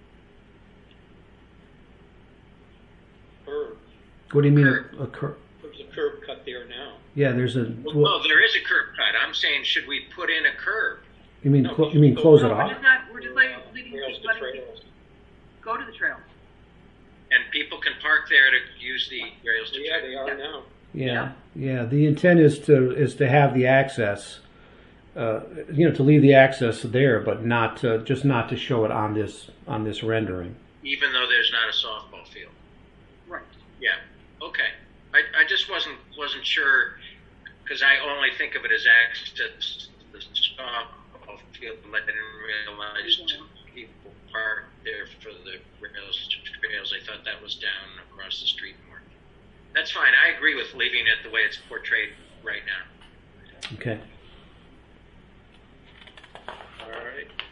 Curb. What do you mean Curb. a curb? There's a curb cut there now. Yeah, there's a. Well, there is a curb cut. I'm saying, should we put in a curb? You mean close it No, off? we're just letting Trails to people trails. go to the trails. And people can park there to use the rails to Yeah, they are now. Yeah. The intent is to have the access, to leave the access there, but not to show it on this rendering. even though there's not a softball field. Right. Yeah. Okay. I just wasn't sure, because I only think of it as access to the softball field, and I didn't realize people park there for the trails. I thought that was down across the street more. That's fine. I agree with leaving it the way it's portrayed right now. Okay. All right.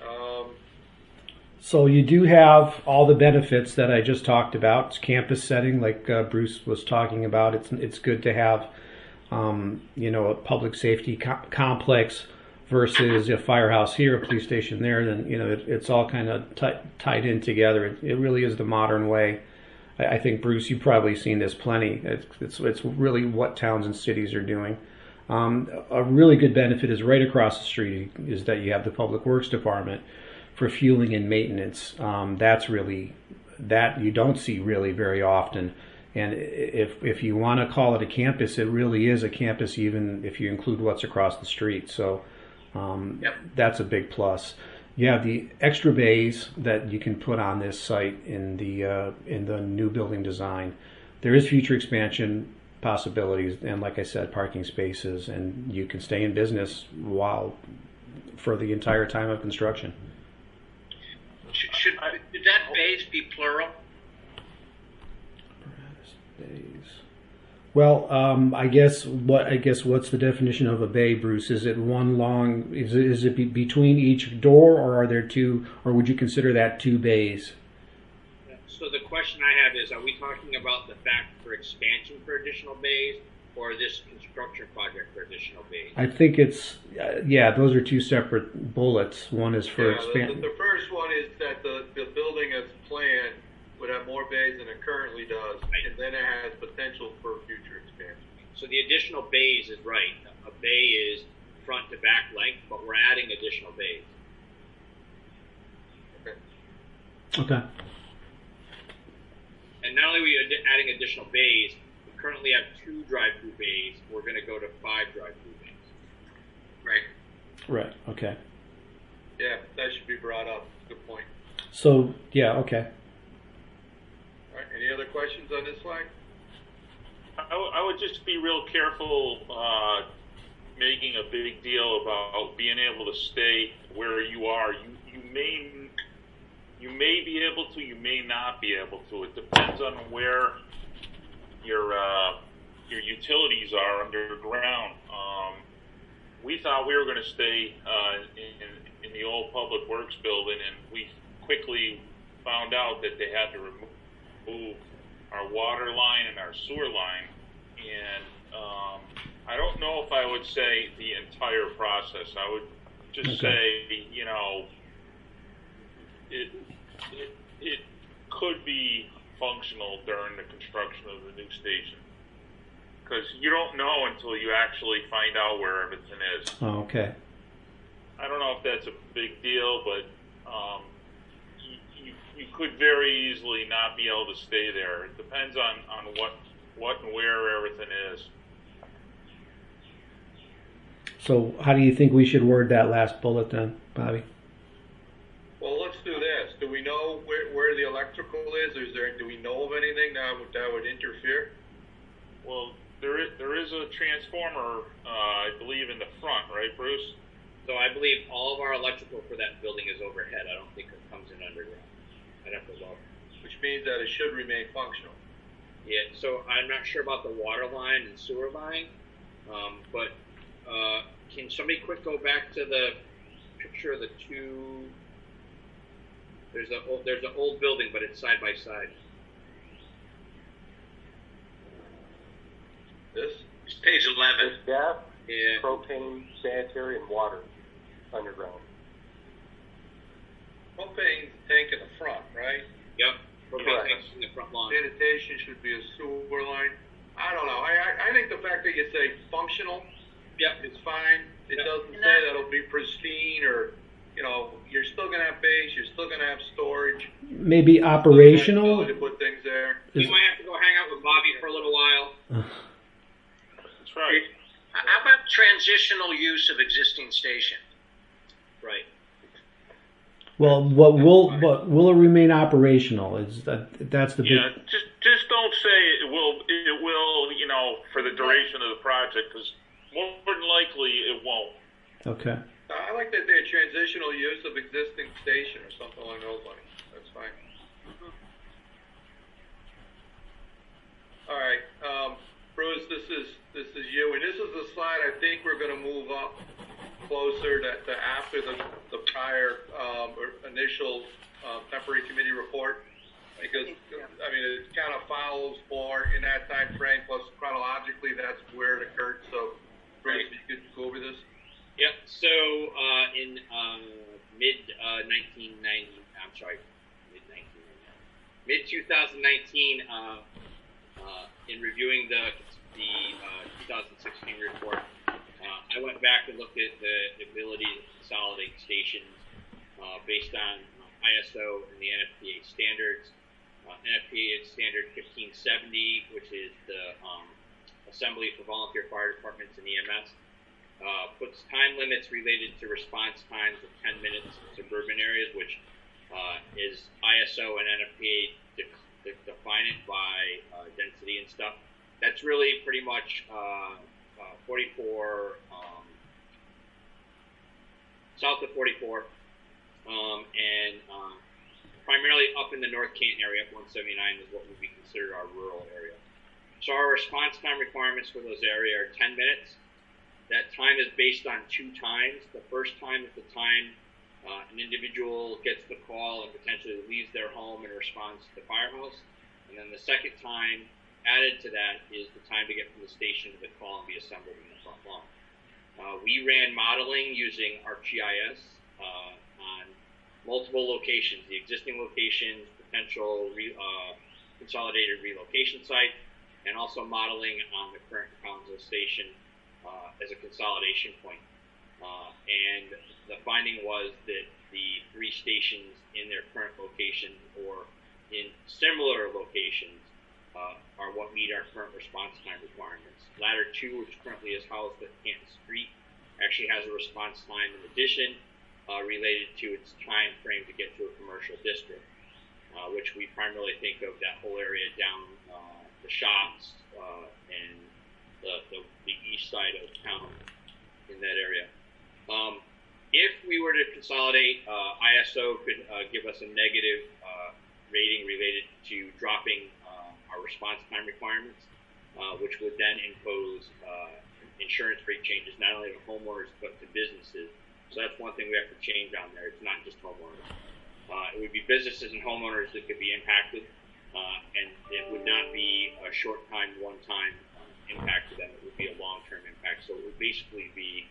So you do have all the benefits that I just talked about. It's campus setting, like Bruce was talking about. It's good to have, a public safety complex versus a firehouse here, a police station there. Then it's all kind of tied in together. It really is the modern way. I think, Bruce, you've probably seen this plenty. It's really what towns and cities are doing. A really good benefit is right across the street is that you have the Public Works Department for fueling and maintenance. That's really, that you don't see really very often. And if you want to call it a campus, it really is a campus, even if you include what's across the street. So that's a big plus. You have the extra bays that you can put on this site in the new building design. There is future expansion possibilities, and like I said, parking spaces, and you can stay in business for the entire time of construction. Should that bays be plural? Well, I guess what's the definition of a bay, Bruce? Is it one long? Is it between each door, or are there two? Or would you consider that two bays? So the question I have is: are we talking about the fact for expansion for additional bays, or this construction project for additional bays? I think it's those are two separate bullets. One is for expansion. The first one is that the building as planned would have more bays than it currently does, and then it has potential for future expansion. So the additional bays is right. A bay is front to back length, but we're adding additional bays. Okay. And not only are we adding additional bays, we currently have 2 drive-through bays. We're going to go to 5 drive-through bays. Right. Okay. Yeah, that should be brought up. Good point. So okay. All right, any other questions on this slide? I would just be real careful making a big deal about being able to stay where you are. You may be able to, you may not be able to. It depends on where your utilities are underground. We thought we were going to stay in the old Public Works building, and we quickly found out that they had to remove our water line and our sewer line. And I don't know if I would say the entire process. I would just say, it could be functional during the construction of the new station, because you don't know until you actually find out where everything is. Oh, okay. I don't know if that's a big deal, but you could very easily not be able to stay there. It depends on what and where everything is. So how do you think we should word that last bullet then, Bobby? Well, let's do this. Do we know where the electrical is? Do we know of anything that would interfere? Well, there is a transformer, I believe, in the front, right, Bruce? So I believe all of our electrical for that building is overhead. I don't think it comes in underground. I'd have to look. Which means that it should remain functional. Yeah, so I'm not sure about the water line and sewer line, but can somebody quick go back to the picture of the two? There's an old building, but it's side by side. This? It's page 11. There's gas, Yeah. propane, sanitary, and water underground. Propane tank in the front, right? Yep. Propane Correct. tanks in the front lawn. Sanitation should be a sewer line. I don't know. I think the fact that you say functional, Yep. is fine. It Yep. doesn't say that it'll be pristine or, you're still going to have base, you're still going to have storage. Maybe operational. To put things there. You might have to go hang out with Bobby for a little while. That's right. How about transitional use of existing station? Right. Well, what will it remain operational? That's the big. Yeah, just don't say it will, for the duration of the project, because more than likely it won't. Okay. I like that they're transitional use of existing station or something along those lines. That's fine. All right, Bruce, this is you, and this is the slide I think we're going to move up closer to after the entire initial temporary committee report, because I mean it kind of follows for in that time frame. Plus chronologically, that's where it occurred. So, Bruce, if you could go over this. Yep. So in mid 2019, in reviewing the 2016 report, I went back and looked at the ability to consolidate stations based on ISO and the NFPA standards. NFPA is standard 1570, which is the Assembly for Volunteer Fire Departments and EMS. Puts time limits related to response times of 10 minutes in suburban areas, which is ISO and NFPA define it by density and stuff. That's really pretty much 44, south of 44, and primarily up in the North Canton area, 179 is what would be considered our rural area. So our response time requirements for those areas are 10 minutes. That time is based on 2 times. The first time is the time an individual gets the call and potentially leaves their home and responds to the firehouse. And then the second time added to that is the time to get from the station to the call and be assembled in the front lawn. We ran modeling using ArcGIS on multiple locations, the existing locations, potential consolidated relocation site, and also modeling on the current Collinsville station as a consolidation point. And the finding was that the 3 stations in their current locations or in similar locations are what meet our current response time requirements. Ladder 2, which currently is housed at Canton Street, actually has a response time in addition related to its time frame to get to a commercial district, which we primarily think of that whole area down the shops and the east side of town in that area. If we were to consolidate, ISO could give us a negative rating related to dropping our response time requirements, which would then impose insurance rate changes not only to homeowners but to businesses. So that's one thing we have to change on there. It's not just homeowners. It would be businesses and homeowners that could be impacted, and it would not be a short time, one-time impact to them. It would be a long-term impact. So it would basically be,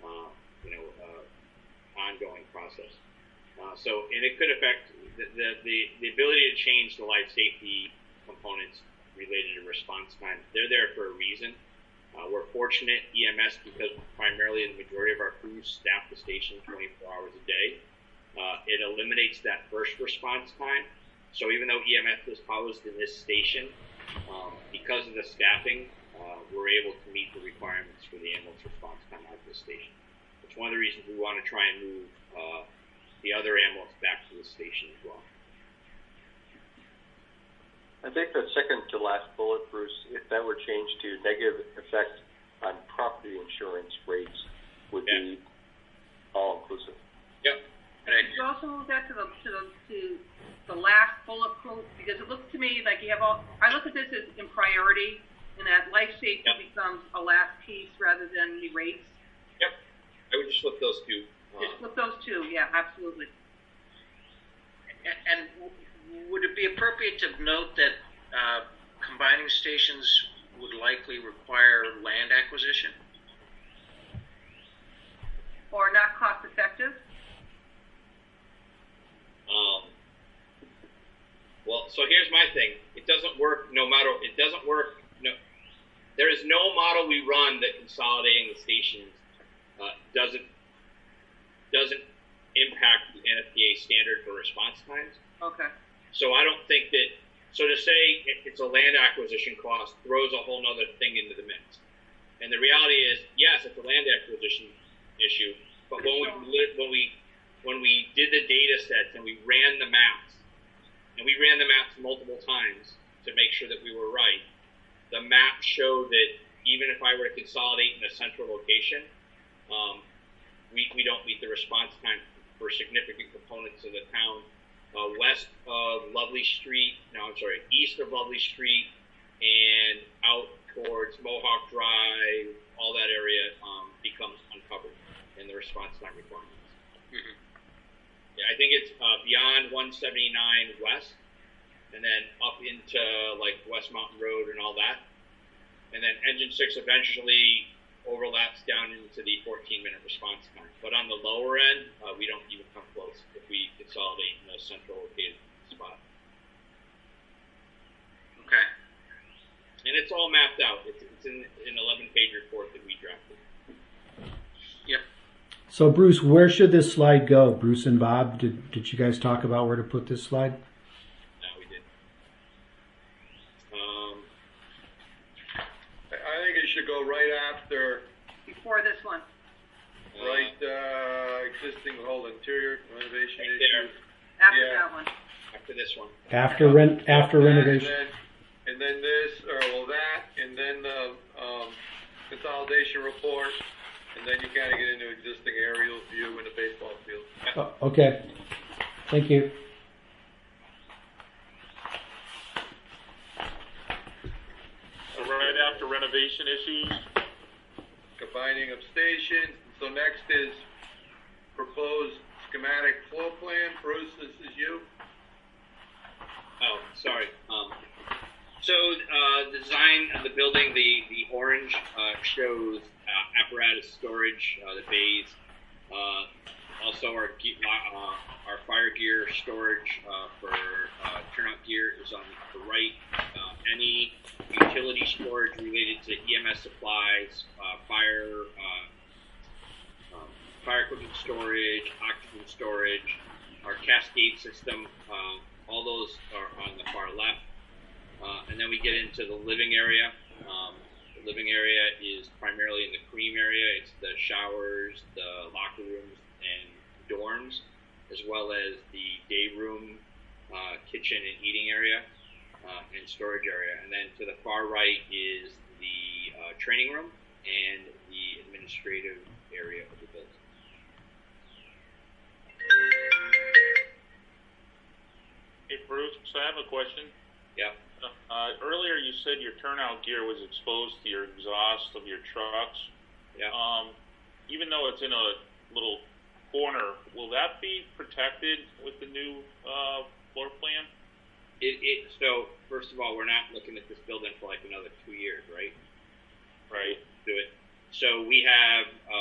ongoing process. And it could affect the ability to change the life safety components related to response time. They're there for a reason. We're fortunate, EMS, because primarily the majority of our crews staff the station 24 hours a day. It eliminates that first response time. So even though EMS is housed in this station, because of the staffing, we're able to meet the requirements for the ambulance response time out of the station. It's one of the reasons we want to try and move the other ambulance back to the station as well. I think the second to last bullet, Bruce, if that were changed to negative effect on property insurance rates, would be all inclusive. Yep. Could you also move that to the last bullet quote? Because it looks to me like you have all. I look at this as in priority, and that life safety becomes a last piece rather than the rates. Yep. I would just flip those 2. Just flip those 2. Yeah, absolutely. And would it be appropriate to note that combining stations would likely require land acquisition? Or not cost effective? Well, so here's my thing. It doesn't work no matter. It doesn't work. No, there is no model we run that consolidating the stations doesn't impact the NFPA standard for response times. Okay. So I don't think that. So to say it's a land acquisition cost throws a whole other thing into the mix. And the reality is, yes, it's a land acquisition issue. But when we did the data sets and we ran the maps, and we ran the maps multiple times to make sure that we were right, the map showed that even if I were to consolidate in a central location, we don't meet the response time for significant components of the town. East of Lovely Street, and out towards Mohawk Drive, all that area becomes uncovered in the response time requirements. Mm-hmm. I think it's beyond 179 West, and then up into like West Mountain Road and all that. And then Engine 6 eventually overlaps down into the 14-minute response time. But on the lower end, we don't even come close if we consolidate in a central located spot. Okay. And it's all mapped out. It's in an 11-page report that we drafted. Yep. So Bruce, where should this slide go? Bruce and Bob, did you guys talk about where to put this slide? No, we didn't. I think it should go right after, Before this one. existing whole interior renovation Right issues. After Yeah. that one. After this one. After renovation. And then this, that, and then the consolidation report, and then you kind of get into existing aerial view in the baseball field. Okay. Thank you. So right after renovation issues, Combining of stations. So next is proposed schematic floor plan. Bruce, this is you. Oh, sorry. So the design of the building, the orange shows apparatus storage, the bays. Also, our fire gear storage for turnout gear is on the right. Any utility storage related to EMS supplies, fire equipment storage, oxygen storage, our cascade system, all those are on the far left. And then we get into the living area. The living area is primarily in the cream area. It's the showers, the locker rooms, and dorms, as well as the day room, kitchen and eating area, and storage area. And then to the far right is the training room and the administrative area of the building. hey Bruce, I have a question. Yeah. Earlier you said your turnout gear was exposed to your exhaust of your trucks. Yeah. Even though it's in a little corner, will that be protected with the new floor plan? So first of all, we're not looking at this building for like another 2 years, right? Right. Do it. So we have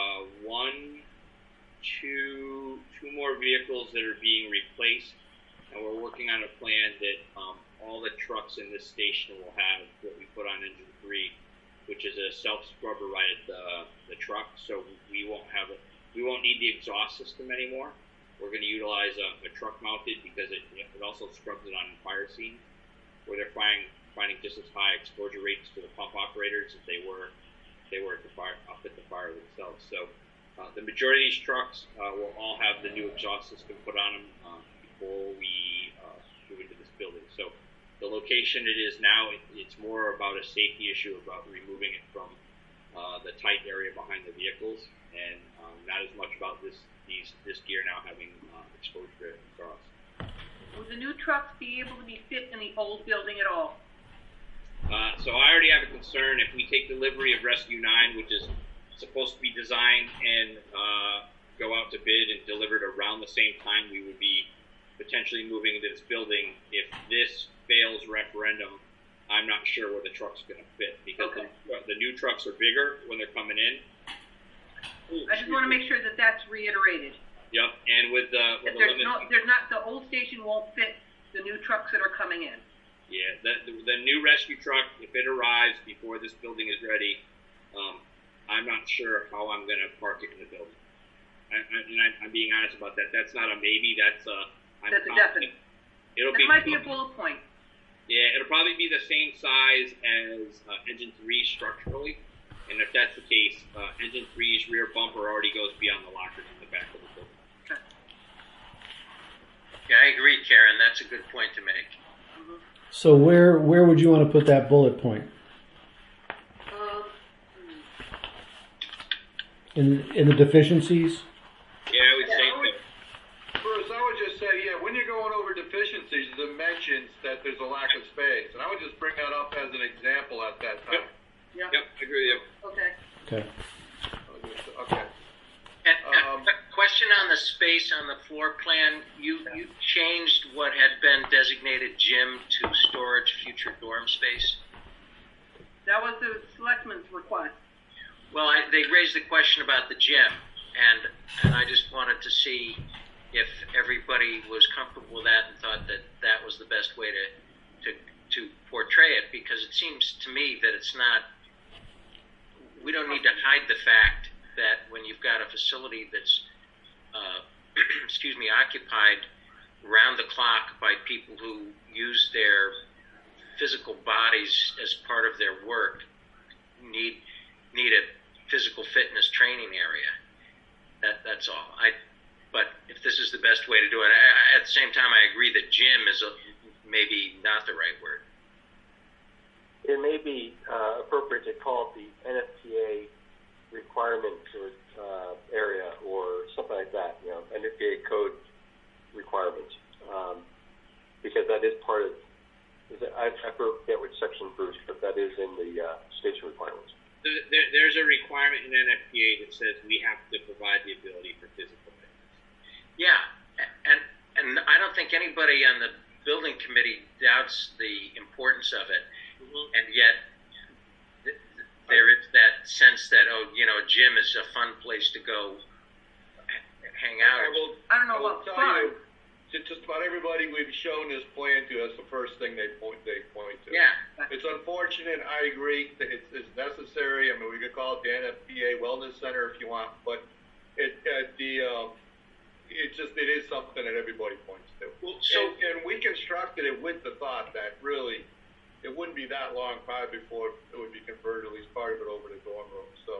two more vehicles that are being replaced, and we're working on a plan that all the trucks in this station will have what we put on engine 3, which is a self-scrubber right at the truck. So we won't need the exhaust system anymore. We're going to utilize a truck mounted because it also scrubs it on fire scenes where they're finding just as high exposure rates to the pump operators as they were at the fire themselves. So the majority of these trucks will all have the new exhaust system put on them before we move into this building. So the location it is now, it's more about a safety issue about removing it from the tight area behind the vehicles, and not as much about this gear now having exposure to exhaust. Will the new trucks be able to be fit in the old building at all? So I already have a concern if we take delivery of Rescue 9, which is supposed to be designed and go out to bid and delivered around the same time we would be potentially moving into this building. If this fails referendum, I'm not sure where the truck's going to fit because the new trucks are bigger when they're coming in. I just want to make sure that that's reiterated. Yep, and with the the old station won't fit the new trucks that are coming in. Yeah, the new rescue truck, if it arrives before this building is ready, I'm not sure how I'm going to park it in the building. I'm being honest about that. That's not a maybe. That's a definite. That might be a bullet point. Yeah, it'll probably be the same size as Engine 3 structurally. And if that's the case, Engine 3's rear bumper already goes beyond the lockers in the back of the building. Okay. Yeah, I agree, Karen. That's a good point to make. Mm-hmm. So where would you want to put that bullet point? In the deficiencies? Yeah, I would say so. Bruce, I would just say, when you're going over deficiencies, it mentions that there's a lack of space, and I would just bring that up as an example at that time. Yeah. Yep, I agree with you. Okay. Okay. And Question on the space on the floor plan. You changed what had been designated gym to storage future dorm space. That was the selectmen's request. Well, they raised the question about the gym, and I just wanted to see if everybody was comfortable with that and thought that that was the best way to portray it, because it seems to me that it's not. We don't need to hide the fact that when you've got a facility that's occupied round the clock by people who use their physical bodies as part of their work, need a physical fitness training area. That's all. But if this is the best way to do it, at the same time, I agree that gym is maybe not the right word. It may be appropriate to call it the NFPA requirement area or something like that, NFPA code requirements, because that is part of, I forget which section, Bruce, but that is in the station requirements. There's a requirement in NFPA that says we have to provide the ability for physical fitness. Yeah, and I don't think anybody on the building committee doubts the importance of it, and yet there is that sense that, gym is a fun place to go hang out. I don't know about fun. Just about everybody we've shown this plan to, that's the first thing they point to. Yeah. It's unfortunate. I agree that it's necessary. I mean, we could call it the NFPA Wellness Center if you want, but it is something that everybody points to. Well, and we constructed it with the thought that really it wouldn't be that long probably before it would be converted, at least part of it, over to dorm room. So,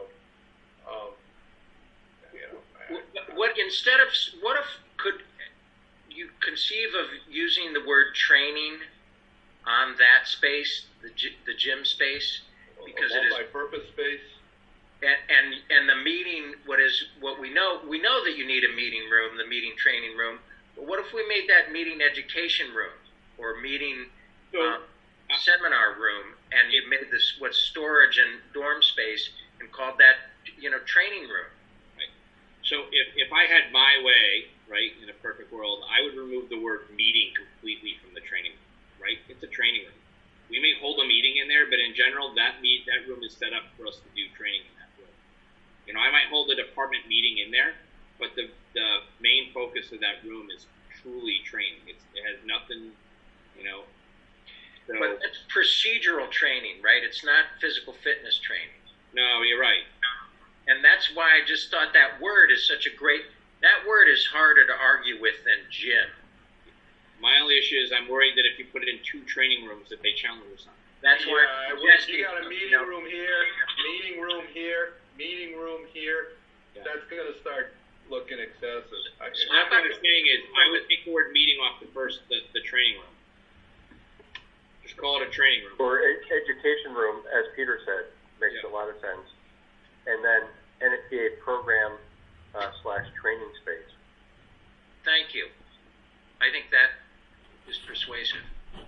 what if could you conceive of using the word training on that space, the gym space, because it is multi-purpose space. And the meeting, what we know that you need a meeting room, the meeting training room. But what if we made that meeting education room or meeting seminar room, and you made this what's storage and dorm space and called that training room? Right. So if I had my way, right, in a perfect world, I would remove the word meeting completely from the training room. Right, it's a training room. We may hold a meeting in there, but in general, that room is set up for us to do training in that room. I might hold a department meeting in there, but the main focus of that room is truly training. It has nothing, So, but it's procedural training, right? It's not physical fitness training. No, you're right. And that's why I just thought that word is that word is harder to argue with than gym. My only issue is I'm worried that if you put it in two training rooms that they challenge us on. That's why you got a meeting room here, meeting room here, meeting room here. Yeah. That's going to start looking excessive. What I'm saying is I would take the word meeting off the training room. Just call it a training room. Or education room, as Peter said, makes a lot of sense. And then NFPA program / training space. Thank you. I think that is persuasive.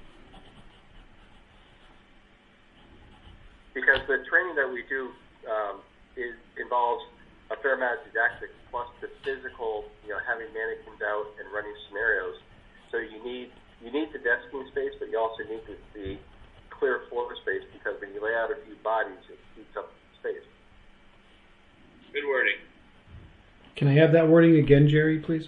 Because the training that we do involves a fair amount of didactics plus the physical, having mannequins out and running scenarios. So you need the desking space, but you also need the clear floor space, because when you lay out a few bodies, it eats up space. Good wording. Can I have that wording again, Jerry, please?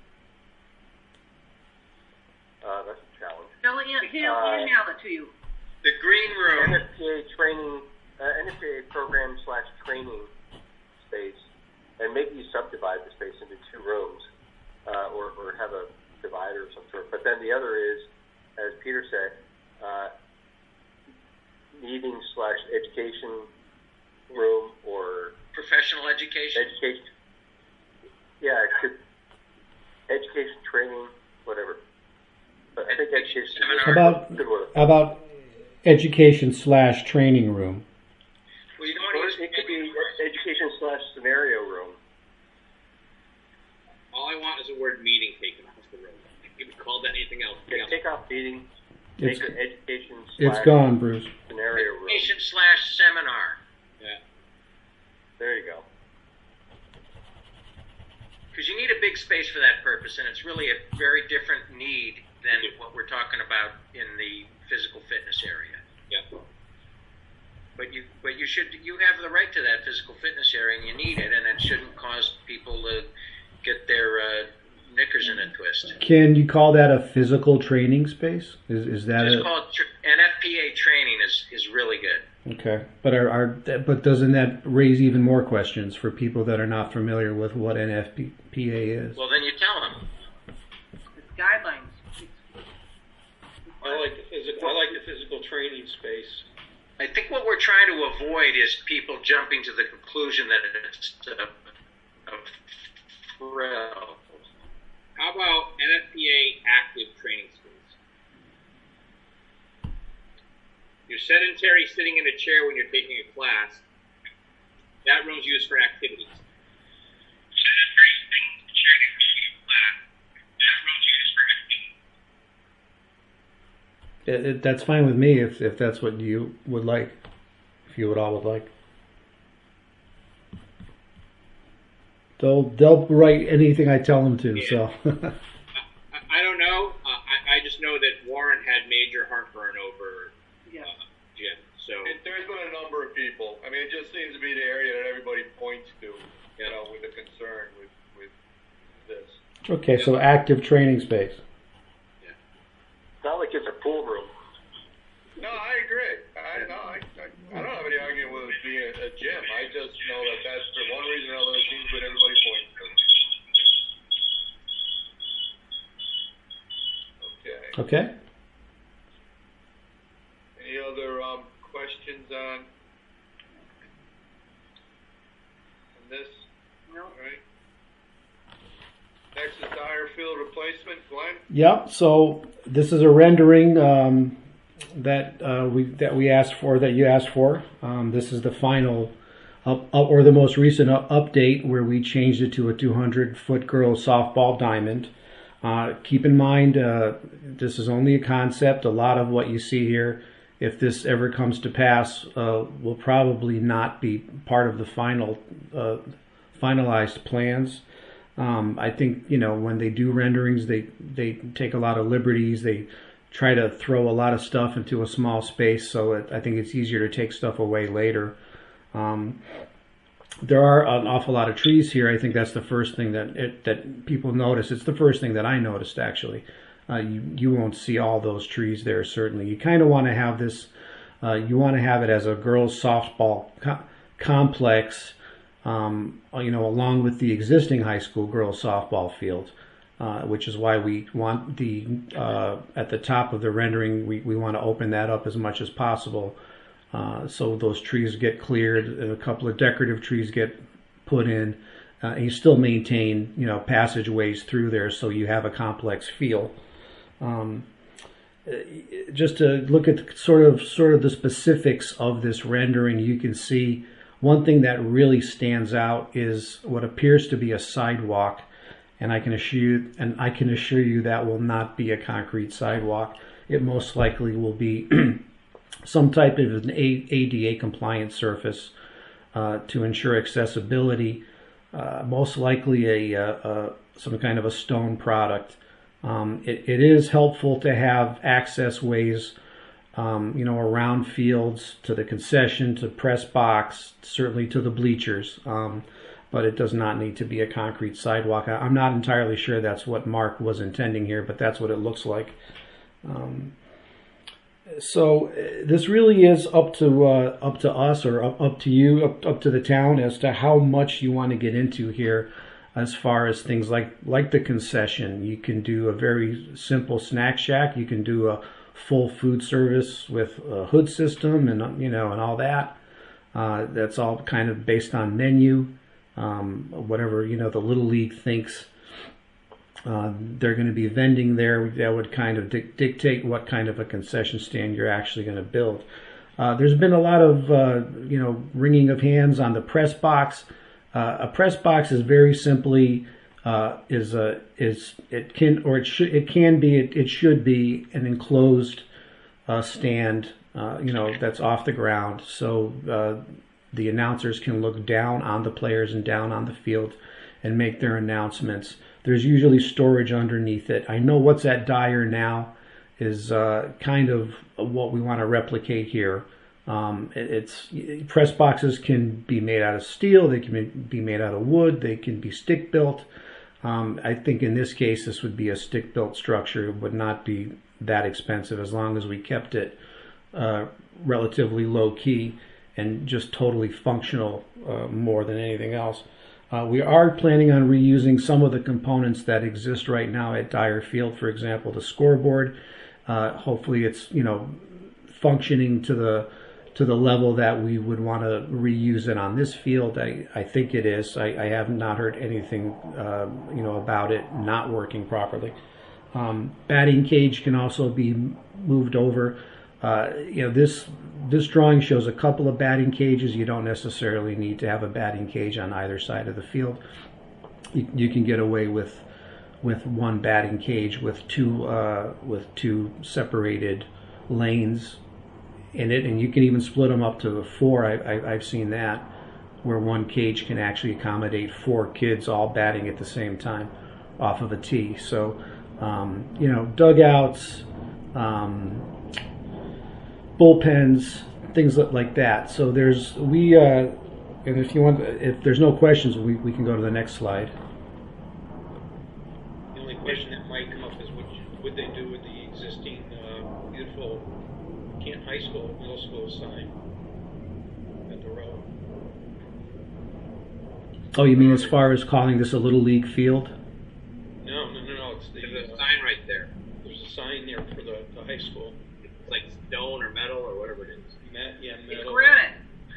That's a challenge. He'll email it to you. The green room. NFPA training, NFPA program / training space, and maybe you subdivide the space into two rooms, or have a divider of some sort. But then the other is, as Peter said, meeting / education room or professional education. Yeah, it could, education, training, whatever. But I think education about education / training room. Well, it could be education / scenario room. All I want is the word meeting taken off the room. You could call that anything else. Yeah, take off meeting. Make it education / It's gone, Bruce. Scenario room. Education / seminar. Yeah. There you go. Because because you need a big space for that purpose, and it's really a very different need than what we're talking about in the physical fitness area. Yeah. But you have the right to that physical fitness area, and you need it, and it shouldn't cause people to get their knickers in a twist. Can you call that a physical training space? Is that Just call it NFPA training is really good. Okay, but doesn't that raise even more questions for people that are not familiar with what NFPA is? Well, then you tell them. It's guidelines. I like the physical training space. I think what we're trying to avoid is people jumping to the conclusion that it's a thrill. How about NFPA active training space? You're sedentary sitting in a chair when you're taking a class. That room's used for activities. Sedentary sitting in a chair when you're taking a class. That room's used for activities. That's fine with me if that's what you would like, if you all would like. They'll write anything I tell them to. Yeah. So I don't know. I just know that Warren had major heartburn over Jim. So there's been a number of people. I mean, it just seems to be the area that everybody points to, you know, with a concern with this. Okay, so active training space. It's not like it's a pool room. No, I agree. I don't have any argument with it being a gym. I just know that that's for one reason or another seems what everybody points to. Okay. Any other questions on this? No. All right. Next is tire field replacement, Glenn. Yep. So this is a rendering that we asked for, that you asked for. This is the final or the most recent update where we changed it to a 200-foot girls softball diamond. Keep in mind, this is only a concept. A lot of what you see here, if this ever comes to pass, will probably not be part of the finalized plans. I think, when they do renderings, they take a lot of liberties. They try to throw a lot of stuff into a small space, so I think it's easier to take stuff away later. There are an awful lot of trees here. I think that's the first thing that people notice. It's the first thing that I noticed, actually. You won't see all those trees there, certainly. You kind of want to have this, you want to have it as a girls' softball complex, along with the existing high school girls' softball field, which is why we want at the top of the rendering, we want to open that up as much as possible. So those trees get cleared, and a couple of decorative trees get put in, and you still maintain, passageways through there, so you have a complex feel. Just to look at sort of the specifics of this rendering, you can see one thing that really stands out is what appears to be a sidewalk, and I can assure you that will not be a concrete sidewalk. It most likely will be some type of an ADA compliant surface to ensure accessibility. Most likely some kind of a stone product. It is helpful to have access ways, around fields, to the concession, to press box, certainly to the bleachers. But it does not need to be a concrete sidewalk. I'm not entirely sure that's what Mark was intending here, but that's what it looks like. So this really is up to us, or up to you, up to the town, as to how much you want to get into here. As far as things like the concession, you can do a very simple snack shack. You can do a full food service with a hood system, and and all that. That's all kind of based on menu, whatever the Little League thinks. They're going to be vending there. That would kind of dictate what kind of a concession stand you're actually going to build. There's been a lot of wringing of hands on the press box. A press box is very simply it should be an enclosed stand that's off the ground, so the announcers can look down on the players and down on the field and make their announcemements. There's usually storage underneath it. I know what's at Dyer now is kind of what we want to replicate here. It's press boxes can be made out of steel, they can be made out of wood, they can be stick built. I think in this case this would be a stick built structure. It would not be that expensive as long as we kept it relatively low key and just totally functional more than anything else. We are planning on reusing some of the components that exist right now at Dyer Field. For example, the scoreboard. Hopefully it's functioning to the level that we would want to reuse it on this field. I think it is. I have not heard anything about it not working properly. Batting cage can also be moved over. This drawing shows a couple of batting cages. You don't necessarily need to have a batting cage on either side of the field. You can get away with one batting cage with two separated lanes in it, and you can even split them up to 4. I've seen that, where one cage can actually accommodate 4 kids all batting at the same time off of a tee. So dugouts, bullpens, things like that. So and if there's no questions, we can go to the next slide. The only question that might come up is what would they do with the existing beautiful Kent High School, middle school sign at the road? Oh, you mean as far as calling this a Little League field? No. It's There's a sign right there. There's a sign there for the high school. It's like stone or metal or whatever it is. Yeah, It's metal. granite.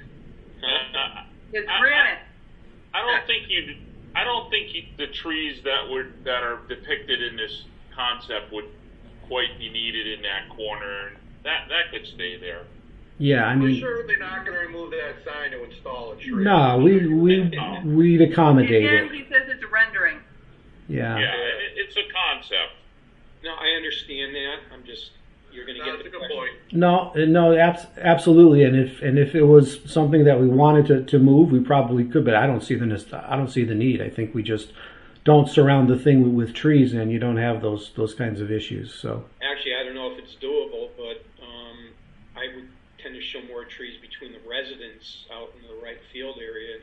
It's granite. I don't think the trees that are depicted in this concept would quite be needed in that corner. That could stay there. Yeah, I We're mean, sure they're not going to remove that sign to install a tree. no, we'd accommodate Again, it. he says it's a rendering. Yeah. Yeah, it's a concept. No, I understand that. You're going to get That's the a good question. point. No, absolutely. And if it was something that we wanted to move, we probably could. But I don't see the need. I think we just don't surround the thing with trees, and you don't have those kinds of issues. So Actually, I don't know if it's doable, but I would tend to show more trees between the residents out in the right field area.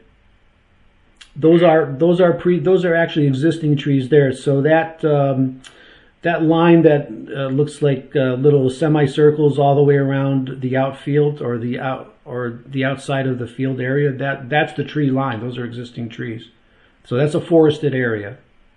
those are actually existing trees there. So that line that looks like little semicircles all the way around the outfield or the outside of the field area, that's the tree line. Those are existing trees. So that's a forested area.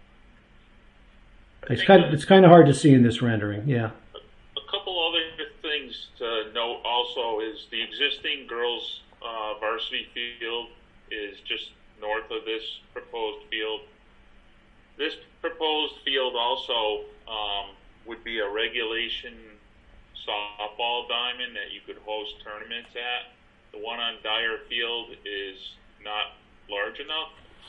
It's kind of hard to see in this rendering. Yeah. A couple other things to note also is the existing girls varsity field is just north of this proposed field. This proposed field also would be a regulation softball diamond that you could host tournaments at. The one on Dyer Field is not large enough. It's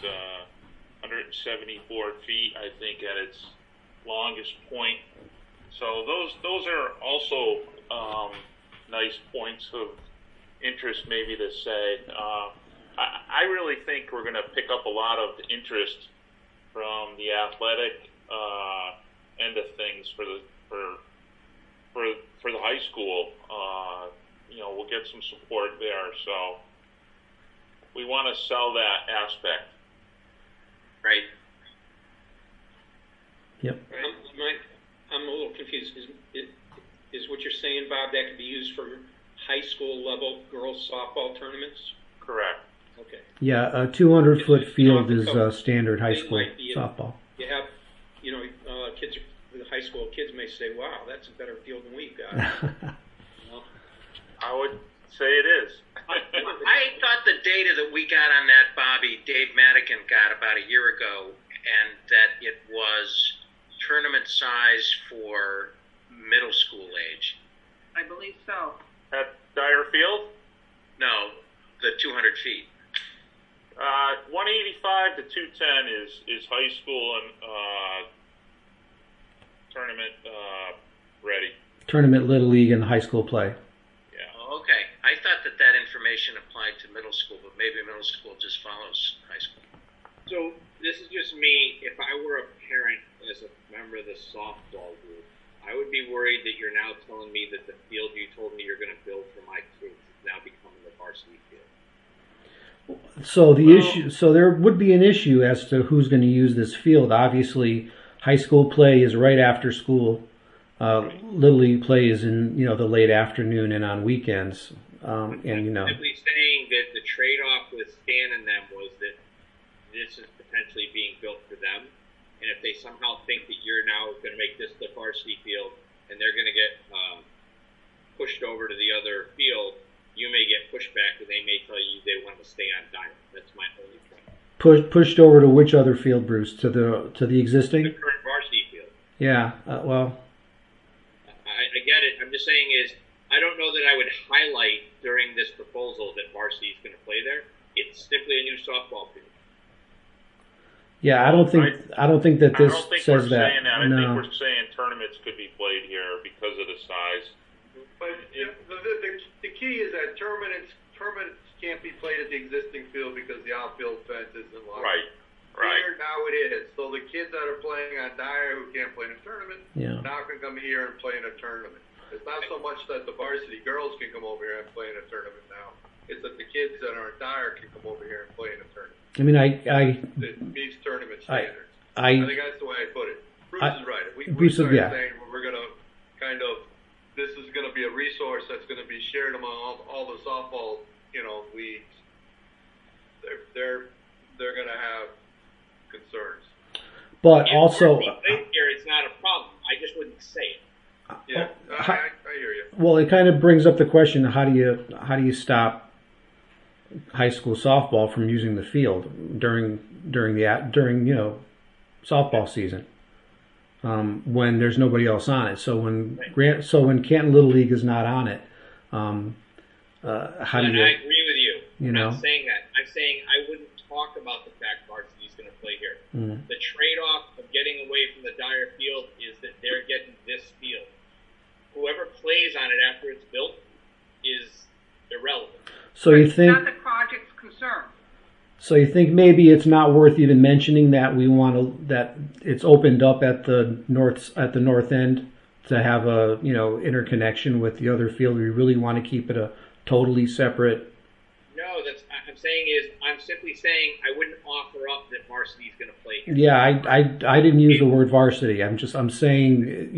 174 feet, I think, at its longest point. So those are also nice points of interest, maybe to say. I really think we're going to pick up a lot of interest from the athletic end of things for the high school. We'll get some support there, so we want to sell that aspect. Right. Yep. I'm a little confused. Is what you're saying, Bob, that could be used for high school level girls softball tournaments? Correct. Okay. Yeah, a 200-foot field is standard high school softball. You have, kids, the high school kids may say, "Wow, that's a better field than we've got." I would say it is. I thought the data that we got on that, Bobby, Dave Madigan got about a year ago, and that it was tournament size for middle school age. I believe so. At Dyer Field, No, the 200 feet. 185 to 210 is high school and tournament ready. Tournament, Little League, and high school play. Yeah. Oh, okay. I thought that information applied to middle school, but maybe middle school just follows high school. So this is just me. If I were a parent as a member of the softball group, I would be worried that you're now telling me that the field you told me you're going to build for my kids is now becoming the varsity field. So there would be an issue as to who's going to use this field. Obviously, high school play is right after school. Little League play is in the late afternoon and on weekends. And simply saying that the trade-off with Stan and them was that this is potentially being built for them, and if they somehow think that you're now going to make this the varsity field and they're going to get pushed over to the other field, you may get pushback and they may tell you they want to stay on Dyer. That's my only point. Pushed over to which other field, Bruce? To the existing? The current varsity field. Yeah. I get it. I'm just saying is I don't know that I would highlight during this proposal that varsity is going to play there. It's simply a new softball field. Yeah, I don't think that this says that. Saying that. I No. think we're saying tournaments could be played here because of the size. But the key is that tournaments can't be played at the existing field because the outfield fence isn't locked. Right. Here now it is. So the kids that are playing on Dyer who can't play in a tournament now can come here and play in a tournament. It's not so much that the varsity girls can come over here and play in a tournament now. It's that the kids that are on Dyer can come over here and play in a tournament. I mean, It meets tournament standards. I think that's the way I put it. Bruce is right. If we start saying we're going to this is going to be a resource that's going to be shared among all the softball, leagues, they're going to have concerns. But also, here it's not a problem. I just wouldn't say it. Yeah, I hear you. Well, it kind of brings up the question: how do you stop high school softball from using the field during softball season when there's nobody else on it? So when Canton Little League is not on it, how do you? I agree with you. I'm not saying that. I'm saying I wouldn't talk about the fact varsity's going to play here. The trade-off of getting away from the Dyer field is that they're getting this field. Whoever plays on it after it's built is irrelevant. So you think Not the project's concern. So you think maybe it's not worth even mentioning that that it's opened up at the north end to have a interconnection with the other field. We really want to keep it a totally separate. No, I'm simply saying I wouldn't offer up that varsity is going to play here. Yeah, I didn't use the word varsity. I'm saying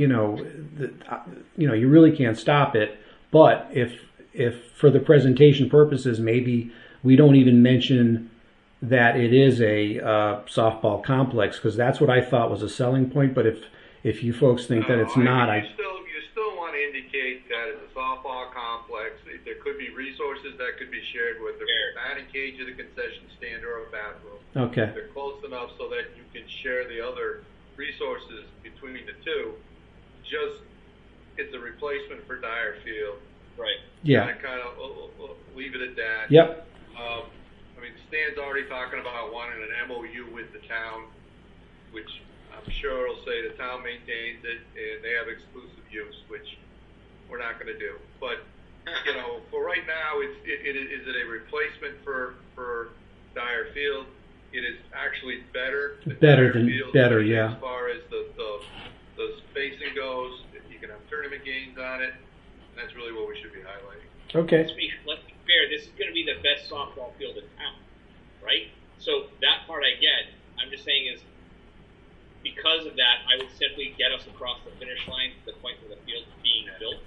you really can't stop it. But if for the presentation purposes, maybe we don't even mention that it is a softball complex, because that's what I thought was a selling point. But if you folks think that it's not, you still want to indicate that it's a softball complex. There could be resources that could be shared with the batting cage, or the concession stand, or a bathroom. Okay. They're close enough so that you can share the other resources between the two. Just it's a replacement for Dyer Field. Right. Yeah. Kind of leave it at that. Yep. Stan's already talking about wanting an MOU with the town, which I'm sure will say the town maintains it and they have exclusive use, which we're not going to do. But for right now, is it a replacement for Dyer Field? It is actually better. Better, yeah. As far as the spacing goes, you can have tournament games on it. That's really what we should be highlighting. Okay. Let's be fair. This is going to be the best softball field in town, right? So that part I get. I'm just saying is because of that, I would simply get us across the finish line to the point where the field's being built.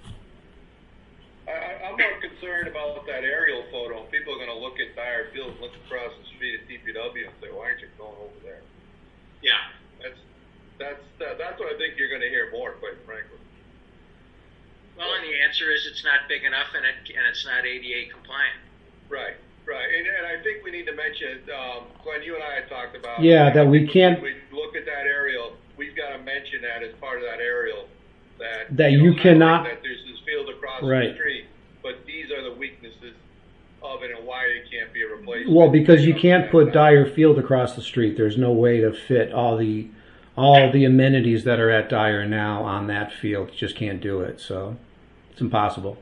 I'm more concerned about that aerial photo. People are going to look at Dyer Field, look across the street at DPW, and say, "Why aren't you going over there?" Yeah, that's what I think you're going to hear more, quite frankly. Well, and the answer is it's not big enough, and it's not ADA compliant. Right. And I think we need to mention, Glenn, you and I had talked about. Yeah, that we can't. When we look at that aerial, we've got to mention that as part of that aerial. That you cannot. That there's this field across right. the street, but these are the weaknesses of it and why it can't be a replacement. Well, because you can't put Dyer Field across the street. There's no way to fit all the amenities that are at Dyer now on that field. You just can't do it. So it's impossible.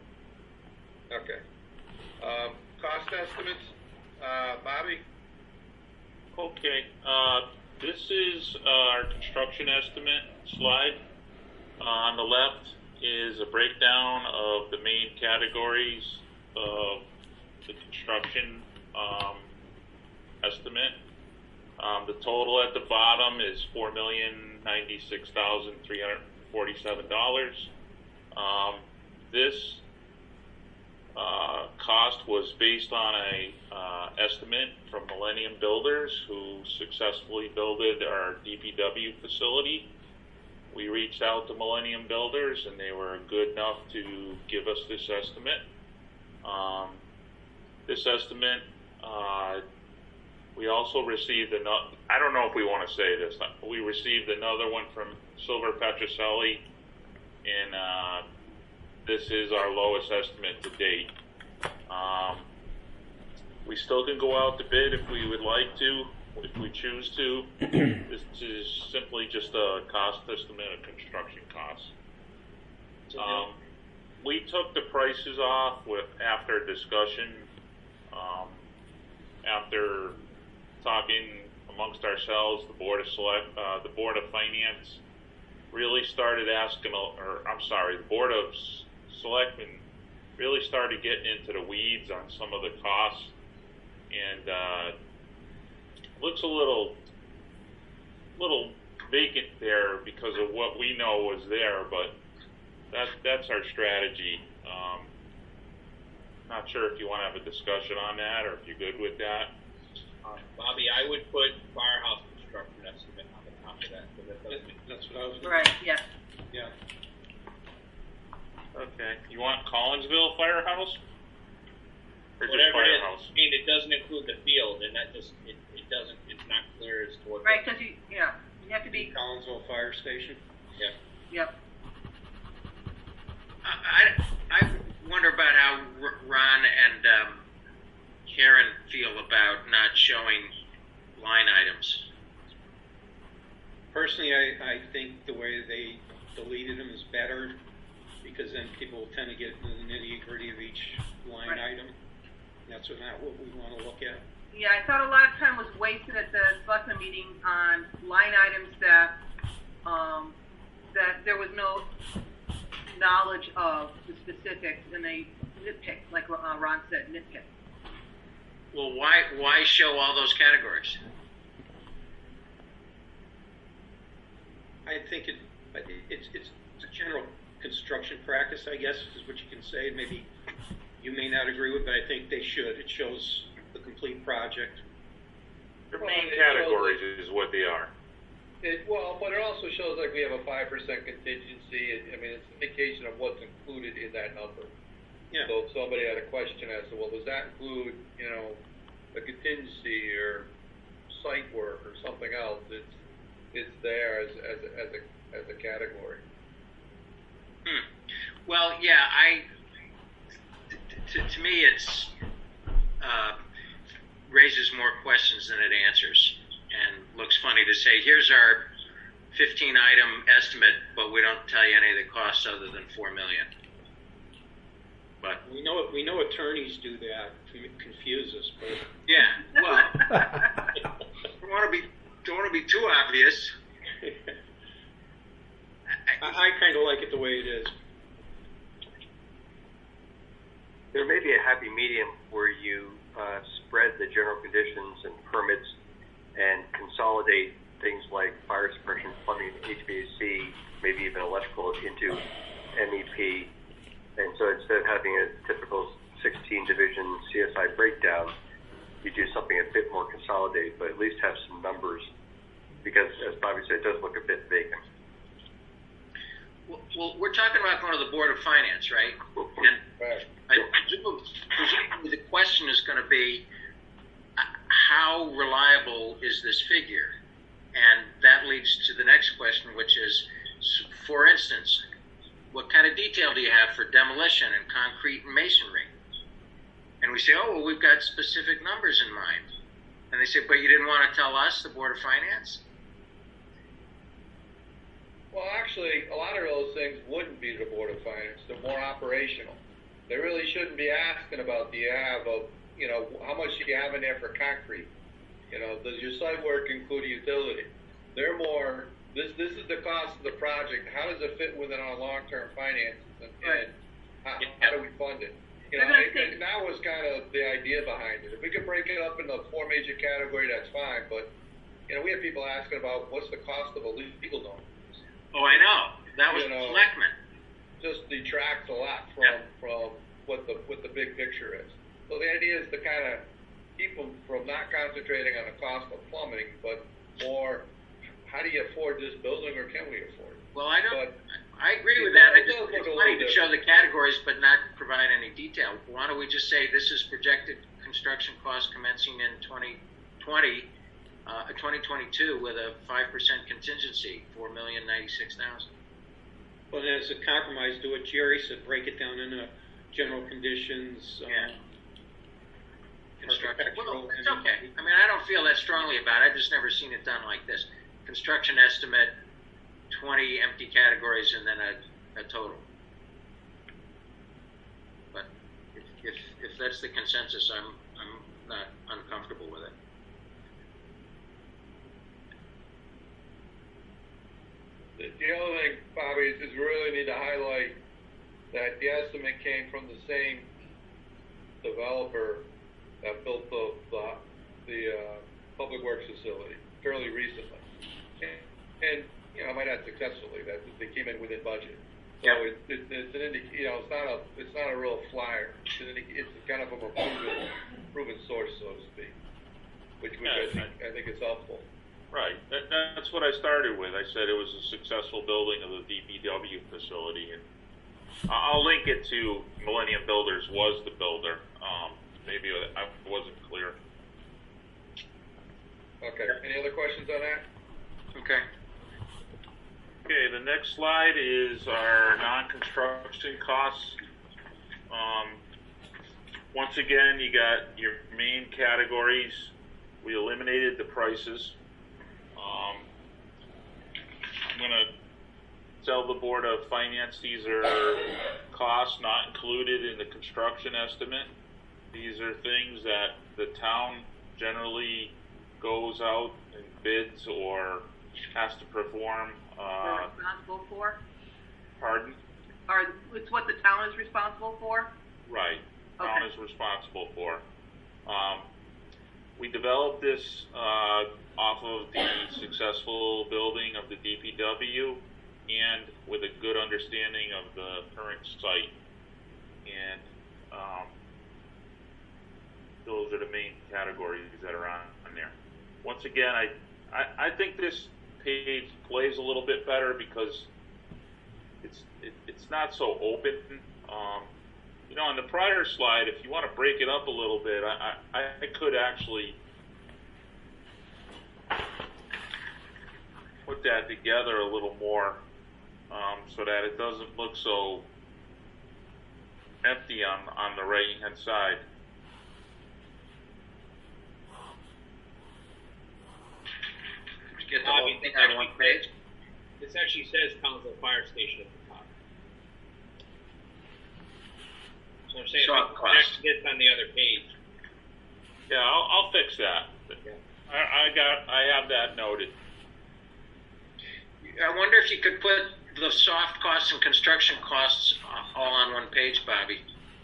Okay. Cost estimates, Bobby? Okay, this is our construction estimate slide. On the left is a breakdown of the main categories of the construction estimate. The total at the bottom is $4,096,347. This cost was based on a estimate from Millennium Builders, who successfully builded our DPW facility. We reached out to Millennium Builders, and they were good enough to give us this estimate. This estimate, we also received another, I don't know if we want to say this, we received another one from Silver Petrocelli, and this is our lowest estimate to date. We still can go out to bid if we would like to, if we choose to. This is simply just a cost estimate of construction costs. We took the prices off after discussion, after talking amongst ourselves. The Board of Finance really started asking, the Board of Selectmen really started getting into the weeds on some of the costs, and looks a little vacant there because of what we know was there, but that's our strategy. Not sure if you want to have a discussion on that, or if you're good with that. Bobby, I would put firehouse construction estimate on the top of that. That's what I was. Right, yeah. Yeah. Okay. You want Collinsville Firehouse? Or just Whatever it is. Firehouse? I mean, it doesn't include the field, and that just, it doesn't, it's not clear as to what. Right, because you have to be, Collinsville Fire Station. Yeah. yep. I wonder about how Ron and Karen feel about not showing line items. Personally, I think the way they deleted them is better, because then people will tend to get into the nitty-gritty of each line Right. item. That's not what we want to look at. Yeah, I thought a lot of time was wasted at the selectmen meeting on line items that there was no knowledge of the specifics, and they nitpicked, like Ron said, nitpick. Well, why show all those categories? I think it's a general construction practice, I guess, is what you can say. Maybe you may not agree with, but I think they should. It shows the complete project. Their main categories is what they are. But it also shows like we have a 5% contingency. I mean, it's an indication of what's included in that number. Yeah. So if somebody had a question as to, well, does that include, a contingency or site work or something else? It's there as a category. Well, yeah, to me, it's raises more questions than it answers, and looks funny to say, here's our 15-item estimate, but we don't tell you any of the costs other than $4 million. But We know attorneys do that, confuse us, but yeah, well, don't want to be too obvious. I kind of like it the way it is. There may be a happy medium where you spread the general conditions and permits and consolidate things like fire suppression, plumbing, HVAC, maybe even electrical into MEP. And so instead of having a typical 16-division CSI breakdown, you do something a bit more consolidated, but at least have some numbers, because, as Bobby said, it does look a bit vacant. Well, we're talking about going to the Board of Finance, right? And presumably the question is going to be, how reliable is this figure? And that leads to the next question, which is, for instance, what kind of detail do you have for demolition and concrete and masonry? And we say, oh, well, we've got specific numbers in mind. And they say, but you didn't want to tell us, the Board of Finance? Well, actually, a lot of those things wouldn't be the Board of Finance. They're more operational. They really shouldn't be asking about, how much do you have in there for concrete? You know, does your site work include a utility? They're more, this is the cost of the project. How does it fit within our long-term finances? And how do we fund it? You know, and that was kind of the idea behind it. If we could break it up into 4 major categories, that's fine. But, you know, we have people asking about what's the cost of a legal notice. Oh, I know. That was Fleckman. Just detracts a lot from what the big picture is. So the idea is to kind of keep them from not concentrating on the cost of plumbing, but more, how do you afford this building, or can we afford it? Well, I agree with that. I just think it's funny to show the categories but not provide any detail. Why don't we just say this is projected construction cost commencing in 2022 with a 5% contingency, $4,096,000. Well, as a compromise, do what Jerry said, break it down into general conditions. Construction. Well, it's okay. I mean, I don't feel that strongly about it. I've just never seen it done like this. Construction estimate, 20 empty categories, and then a total. But if that's the consensus, I'm not uncomfortable with it. The other thing, Bobby, is we really need to highlight that the estimate came from the same developer that built the public works facility fairly recently, and you know, might not successfully. That they came in within budget. So it's an it's not a real flyer. It's kind of a proven source, so to speak, which I think is helpful. Right. That's what I started with. I said it was a successful building of the DPW facility, and I'll link it to Millennium Builders was the builder. Maybe I wasn't clear. Okay. Any other questions on that? Okay. Okay, the next slide is our non-construction costs. Once again, you got your main categories. We eliminated the prices. I'm going to tell the Board of Finance these are costs not included in the construction estimate. These are things that the town generally goes out and bids or has to perform. We're responsible for? Pardon? It's what the town is responsible for? Right. Okay. Town is responsible for. We developed this off of the successful building of the DPW and with a good understanding of the current site. And those are the main categories that are on there. Once again, I think this page plays a little bit better because it's not so open. You know, on the prior slide, if you want to break it up a little bit, I could actually put that together a little more so that it doesn't look so empty on the right-hand side. Get the whole thing on one page. This actually says Townsville Fire Station at the top. So I'm saying actually gets on the other page. Yeah, I'll fix that. Yeah. I have that noted. I wonder if you could put the soft costs and construction costs all on one page, Bobby.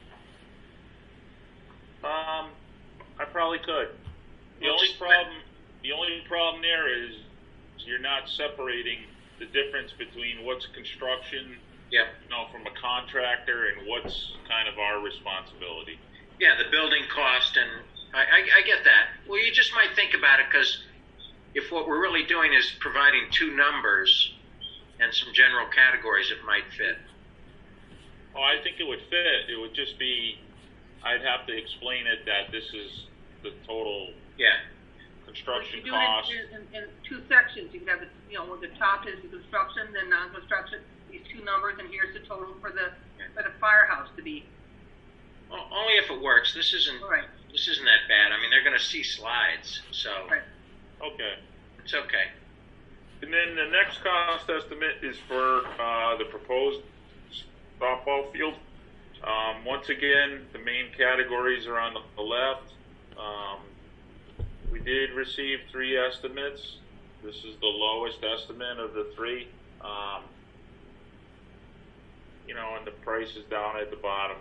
I probably could. The only problem there is you're not separating the difference between what's construction, you know, from a contractor and what's kind of our responsibility. Yeah, the building cost, and I get that. Well, you just might think about it, because if what we're really doing is providing two numbers and some general categories, it might fit. Oh, I think it would fit. It would just be, I'd have to explain it that this is the total construction cost. You do it in two sections. You could have, where the top is the construction, then non-construction, these two numbers, and here's the total for the firehouse to be. Well, only if it works. This isn't that bad. I mean, they're going to see slides, so Okay. It's okay. And then the next cost estimate is for the proposed softball field. Once again, the main categories are on the left. We did receive 3 estimates. This is the lowest estimate of the 3. And the price is down at the bottom.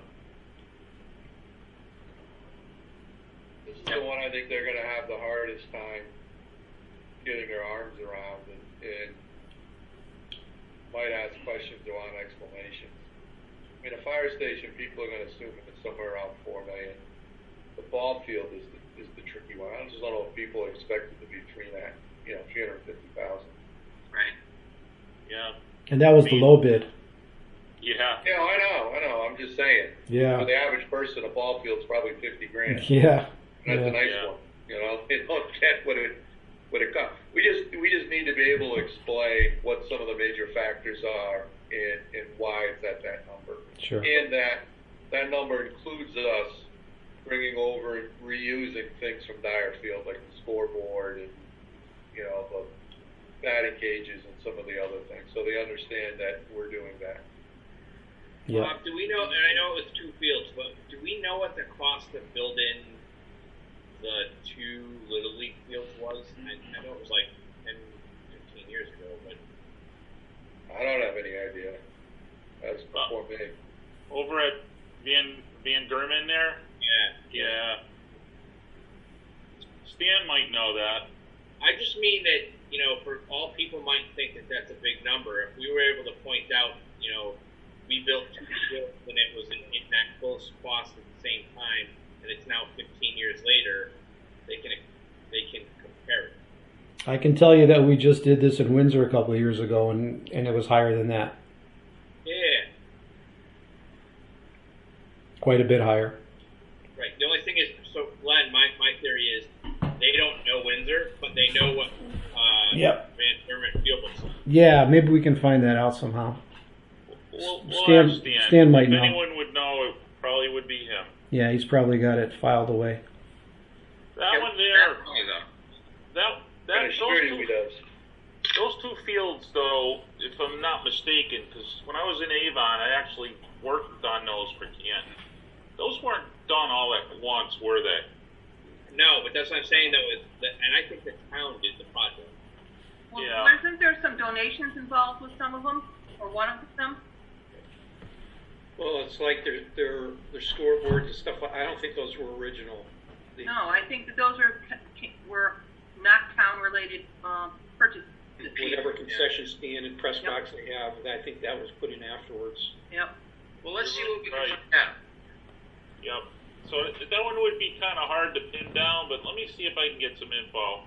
This is the one I think they're going to have the hardest time getting their arms around, and might ask questions or want explanations. I mean, a fire station, people are going to assume it's somewhere around $4 million. The ball field is the tricky one. I just don't know if people expect it to be $350,000. Right. Yeah. And that was the low bid. Yeah. Yeah, I know. I'm just saying. Yeah. For the average person, a ball field's probably $50,000. Yeah. That's Yeah. a nice one. They don't get what it costs. We just need to be able to explain what some of the major factors are and why it's at that number. Sure. And that number includes us bringing over and reusing things from Dyersfield, like the scoreboard and the batting cages and some of the other things, so they understand that we're doing that. Yeah. Do we know, and I know it was 2 fields, but do we know what the cost to build in the 2 Little League fields was? I know it was like 10, 15 years ago, but I don't have any idea. That's before me. Over at Van Germen there? Yeah. Stan might know that. I just mean that, for all people might think that that's a big number. If we were able to point out, we built 2 fields and it was in that close cost at the same time, and it's now 15 years later, they can compare it. I can tell you that we just did this in Windsor a couple of years ago, and it was higher than that. Yeah. Quite a bit higher. Right. The only thing is, so Glenn, my theory is they don't know Windsor, but they know what Yep. Van Germen Field looks like. Yeah, maybe we can find that out somehow. We'll Stan- ask Stan. Stan might if know. anyone would know, it probably would be him. Yeah, he's probably got it filed away. That one there, I those assure you two, he does. those 2 fields, though, if I'm not mistaken, because when I was in Avon, I actually worked on those for Canton. Those weren't done all at once, were they? No, but that's what I'm saying, though, and I think the town did the project. Well, Yeah. wasn't there some donations involved with some of them, or one of them? Well, it's like their scoreboards and stuff. I don't think those were original. No, I think that those were not town-related purchases. Whatever concession stand and press box they have, I think that was put in afterwards. Yep. Well, let's see what we can Right. find out. Yep. So that one would be kind of hard to pin down, but let me see if I can get some info.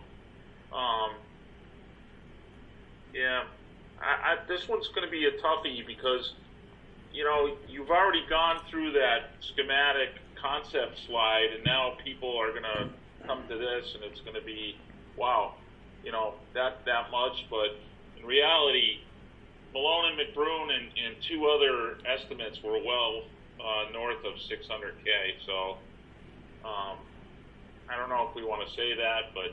Yeah, this one's going to be a toughie because, you've already gone through that schematic concept slide, and now people are going to come to this, and it's going to be, wow, that much. But in reality, Malone and McBroom and 2 other estimates were well north of 600K. So I don't know if we want to say that, but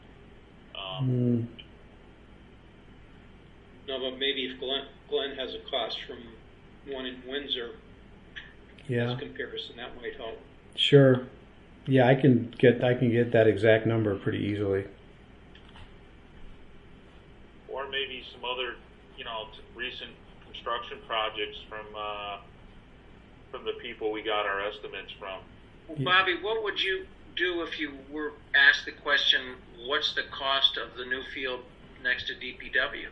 No, but maybe if Glenn has a cost from one in Windsor Yeah. as comparison, that might help. Sure. Yeah, I can get that exact number pretty easily. or maybe some other recent construction projects from the people we got our estimates from. Well, Bobby, what would you do if you were asked the question, what's the cost of the new field next to DPW?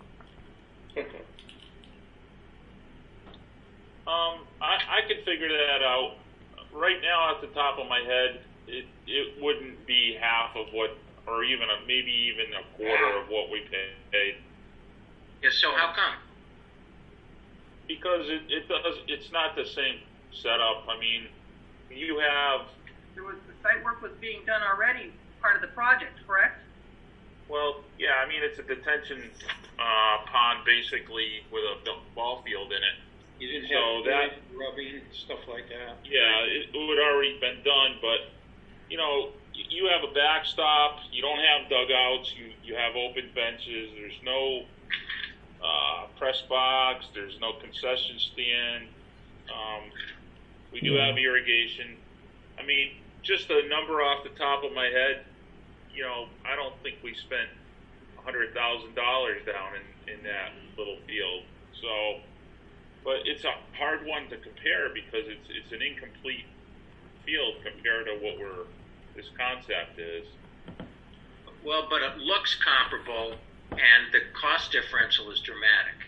I could figure that out. Right now, off the top of my head, it wouldn't be half of what, or even maybe even a quarter of what we paid. Yeah, so how come? Because it's not the same setup. I mean, you have, The site work was being done already, part of the project, correct? well, yeah, I mean, it's a detention pond basically with a ball field in it. You didn't So have rubbing, stuff like that. Yeah, it would already been done, but you have a backstop. You don't have dugouts. You have open benches. There's no press box. There's no concession stand. We do have irrigation. I mean, just a number off the top of my head. I don't think we spent $100,000 down in that little field. So, but it's a hard one to compare because it's an incomplete field compared to what this concept is. Well, but it looks comparable, and the cost differential is dramatic.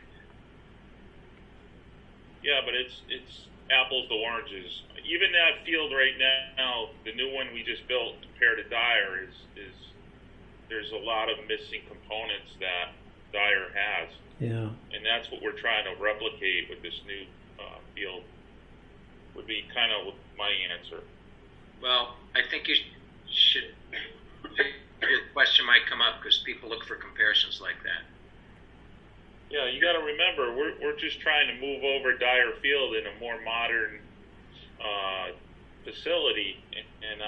Yeah, but it's apples to oranges. Even that field right now, the new one we just built compared to Dyer is there's a lot of missing components that Dyer has. Yeah. And that's what we're trying to replicate with this new field. Would be kind of my answer. Well, I think you should. Your question might come up because people look for comparisons like that. Yeah, you got to remember, we're just trying to move over Dyer Field in a more modern facility, and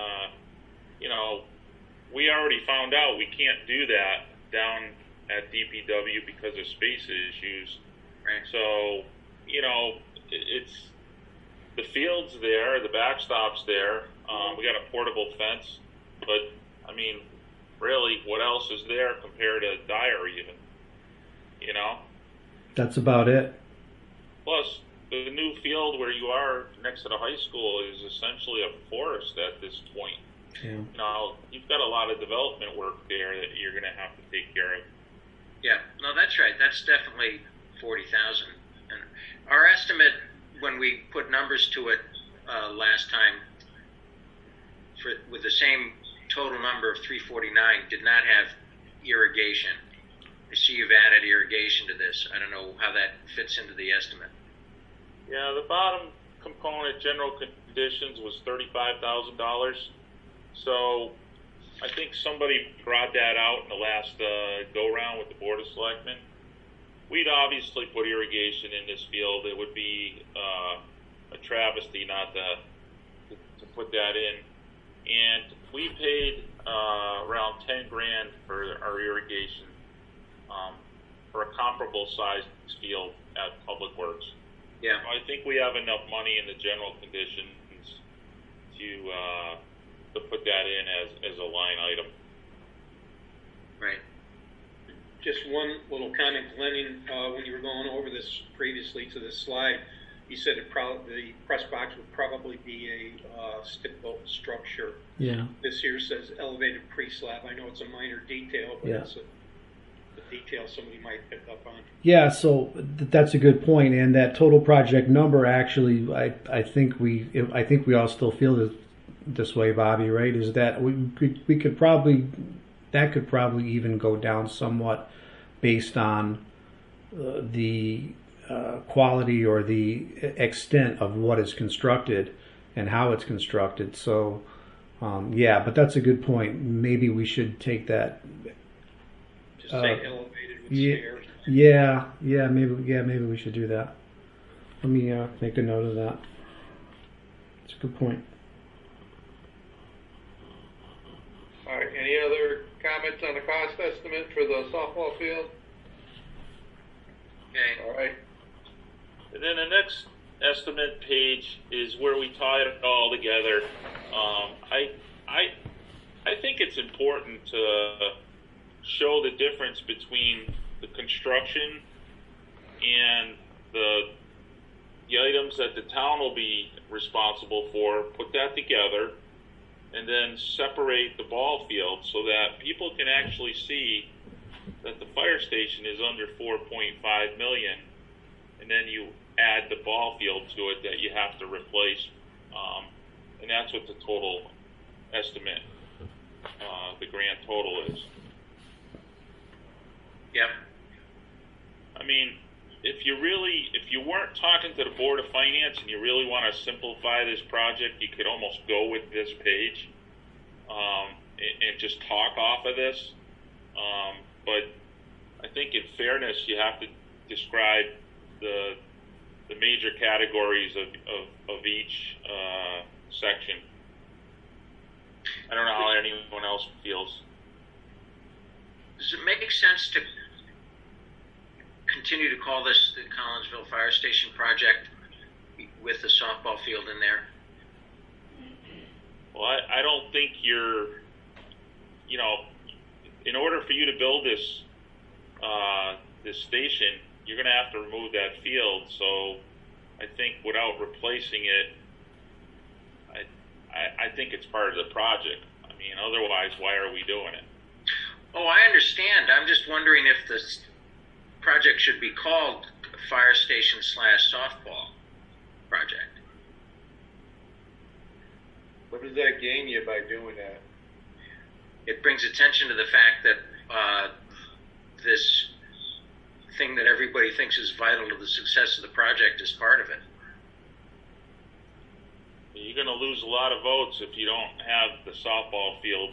we already found out we can't do that down at DPW because of space issues. Right. So, it's the field's there, the backstop's there. We got a portable fence, but I mean, really, what else is there compared to Dyer even? That's about it. Plus, the new field where you are next to the high school is essentially a forest at this point. Yeah. You've got a lot of development work there that you're going to have to take care of. Yeah, no, that's right. That's definitely 40,000. And our estimate, when we put numbers to it last time, with the same total number of 349, did not have irrigation. I see you've added irrigation to this. I don't know how that fits into the estimate. Yeah, the bottom component, general conditions, was $35,000. So I think somebody brought that out in the last go-round with the Board of Selectmen. We'd obviously put irrigation in this field. It would be a travesty not to put that in. And we paid around $10,000 for our irrigation for a comparable sized field at Public Works. Yeah. I think we have enough money in the general conditions to put that in as a line item. Right. Just one little comment, Glenn, when you were going over this previously to this slide, you said the press box would probably be a stick-built structure. Yeah. This here says elevated pre-slab. I know it's a minor detail, but it's a detail somebody might pick up on. Yeah, so that's a good point, and that total project number actually, I think we all still feel this way, Bobby. Right? Is that we could probably even go down somewhat based on the quality or the extent of what is constructed and how it's constructed. So, but that's a good point. Maybe we should take that. Just say elevated with stairs. Maybe we should do that. Let me make a note of that. It's a good point. All right, any other comments on the cost estimate for the softball field? Okay. All right. And then the next estimate page is where we tie it all together. I think it's important to show the difference between the construction and the items that the town will be responsible for, put that together, and then separate the ball field so that people can actually see that the fire station is under $4.5 million, and then you add the ball field to it that you have to replace, and that's what the total estimate, the grand total is. Yep. I mean, if you weren't talking to the Board of Finance and you really want to simplify this project, you could almost go with this page and just talk off of this. But I think in fairness, you have to describe the major categories of each section. I don't know how anyone else feels. Does it make sense to continue to call this the Collinsville Fire Station project with the softball field in there? Well, I don't think you know, in order for you to build this this station, you're going to have to remove that field. So I think without replacing it, I think it's part of the project. I mean, otherwise, why are we doing it? Oh, I understand. I'm just wondering if this project should be called Fire Station / Softball Project. What does that gain you by doing that? It brings attention to the fact that this thing that everybody thinks is vital to the success of the project is part of it. You're going to lose a lot of votes if you don't have the softball field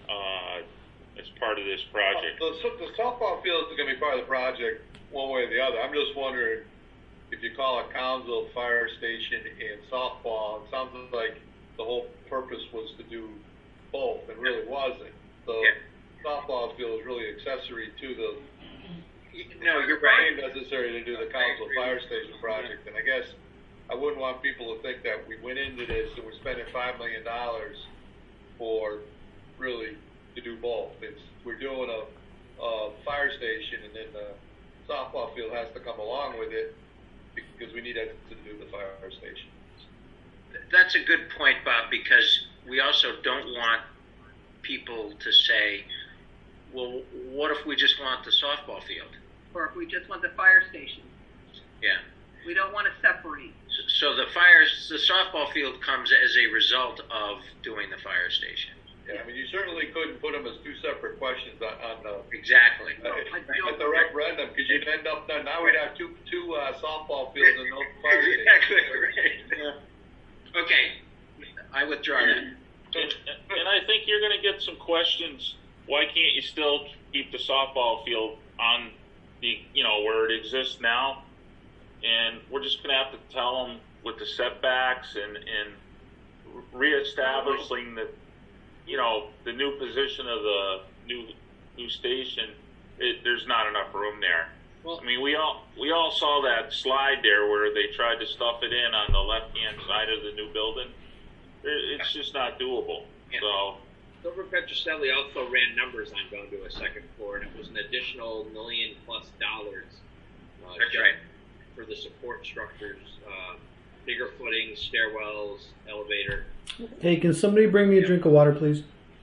as part of this project. The softball field is going to be part of the project one way or the other. I'm just wondering if you call it Collinsville Fire Station and softball, it sounds like the whole purpose was to do both, and really wasn't. So softball field is really accessory to the. No, you're right. Necessary to do the Collinsville Fire Station project, and I guess I wouldn't want people to think that we went into this and we're spending $5 million for really to do both. We're doing a fire station, and then the softball field has to come along with it because we need it to do the fire station. That's a good point, Bob, because we also don't want people to say, well, what if we just want the softball field? Or if we just want the fire station. Yeah. We don't want to separate. So the softball field comes as a result of doing the fire station. Yeah, I mean, you certainly couldn't put them as two separate questions on the exactly at the referendum, because you'd end up now we'd have two softball fields and no fire station. Exactly right. Yeah. Okay, I withdraw that. And I think you're going to get some questions. Why can't you still keep the softball field on the where it exists now? And we're just going to have to tell them with the setbacks and reestablishing the the new position of the new station. There's not enough room there. Well, I mean, we all saw that slide there where they tried to stuff it in on the left-hand side of the new building. It's just not doable. Yeah. So Silver Petrocelli also ran numbers on going to a second floor, and it was an additional $1 million+. That's right. For the support structures, bigger footings, stairwells, elevator. Hey, can somebody bring me a drink of water, please?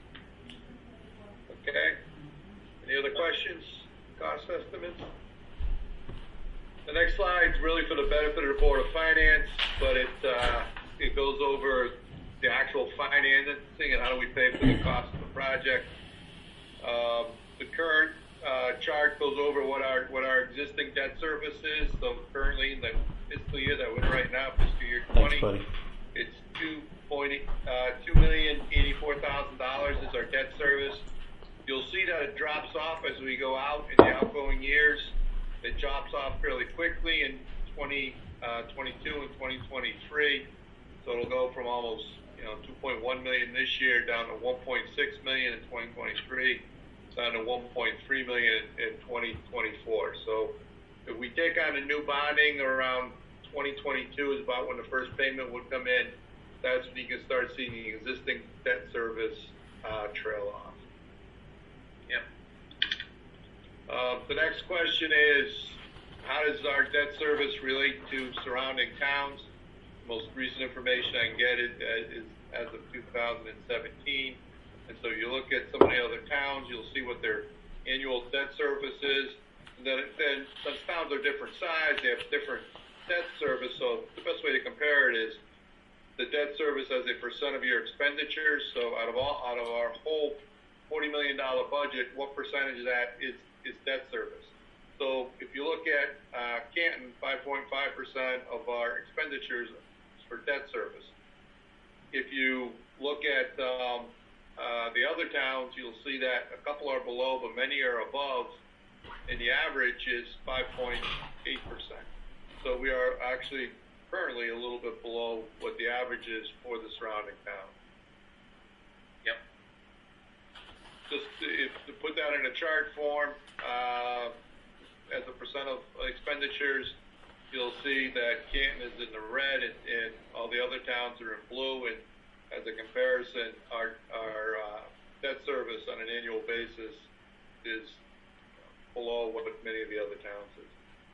Okay. Any other questions? Cost estimates? The next slide is really for the benefit of the Board of Finance, but it goes over the actual financing and how do we pay for the cost of the project. The current chart goes over what our existing debt service is. So currently in the fiscal year that we're in right now, fiscal year 20, Thanks, it's $2,084,000 is our debt service. You'll see that it drops off as we go out in the outgoing years. It drops off fairly quickly in 2022 and 2023. So it'll go from almost 2.1 million this year down to 1.6 million in 2023, down to 1.3 million in 2024. So if we take on a new bonding around 2022 is about when the first payment would come in. That's when you can start seeing the existing debt service trail off. Yep. The next question is, how does our debt service relate to surrounding towns? Most recent information I can get is as of 2017. And so you look at some of the other towns, you'll see what their annual debt service is. And then some towns are different size, they have different debt service. So the best way to compare it is the debt service as a percent of your expenditures. So out of our whole $40 million budget, what percentage of that is debt service? So if you look at Canton, 5.5% of our expenditures is for debt service. If you look at the other towns, you'll see that a couple are below, but many are above, and the average is 5.8%. So we are actually currently a little bit below what the average is for the surrounding towns. Yep. Just to put that in a chart form, as a percent of expenditures, you'll see that Canton is in the red and all the other towns are in blue. And as a comparison, our debt service on an annual basis is below what many of the other towns is.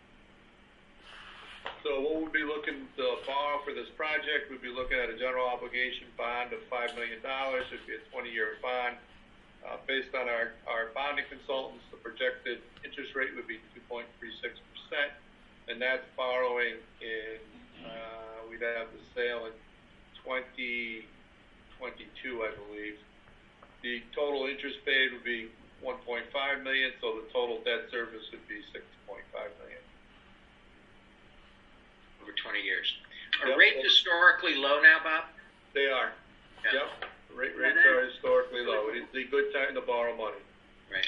So what we'd be looking to borrow for this project, we'd be looking at a general obligation bond of $5 million. It'd be a 20-year bond. Based on our bonding consultants, the projected interest rate would be 2.36%, and that's borrowing in, we'd have the sale in 2022, I believe. The total interest paid would be $1.5 million, so the total debt service would be $6.5 million. Over 20 years. Are Yep. rates historically low now, Bob? They are. Yeah. Yep. Rates are historically low. It's a good time to borrow money. Right.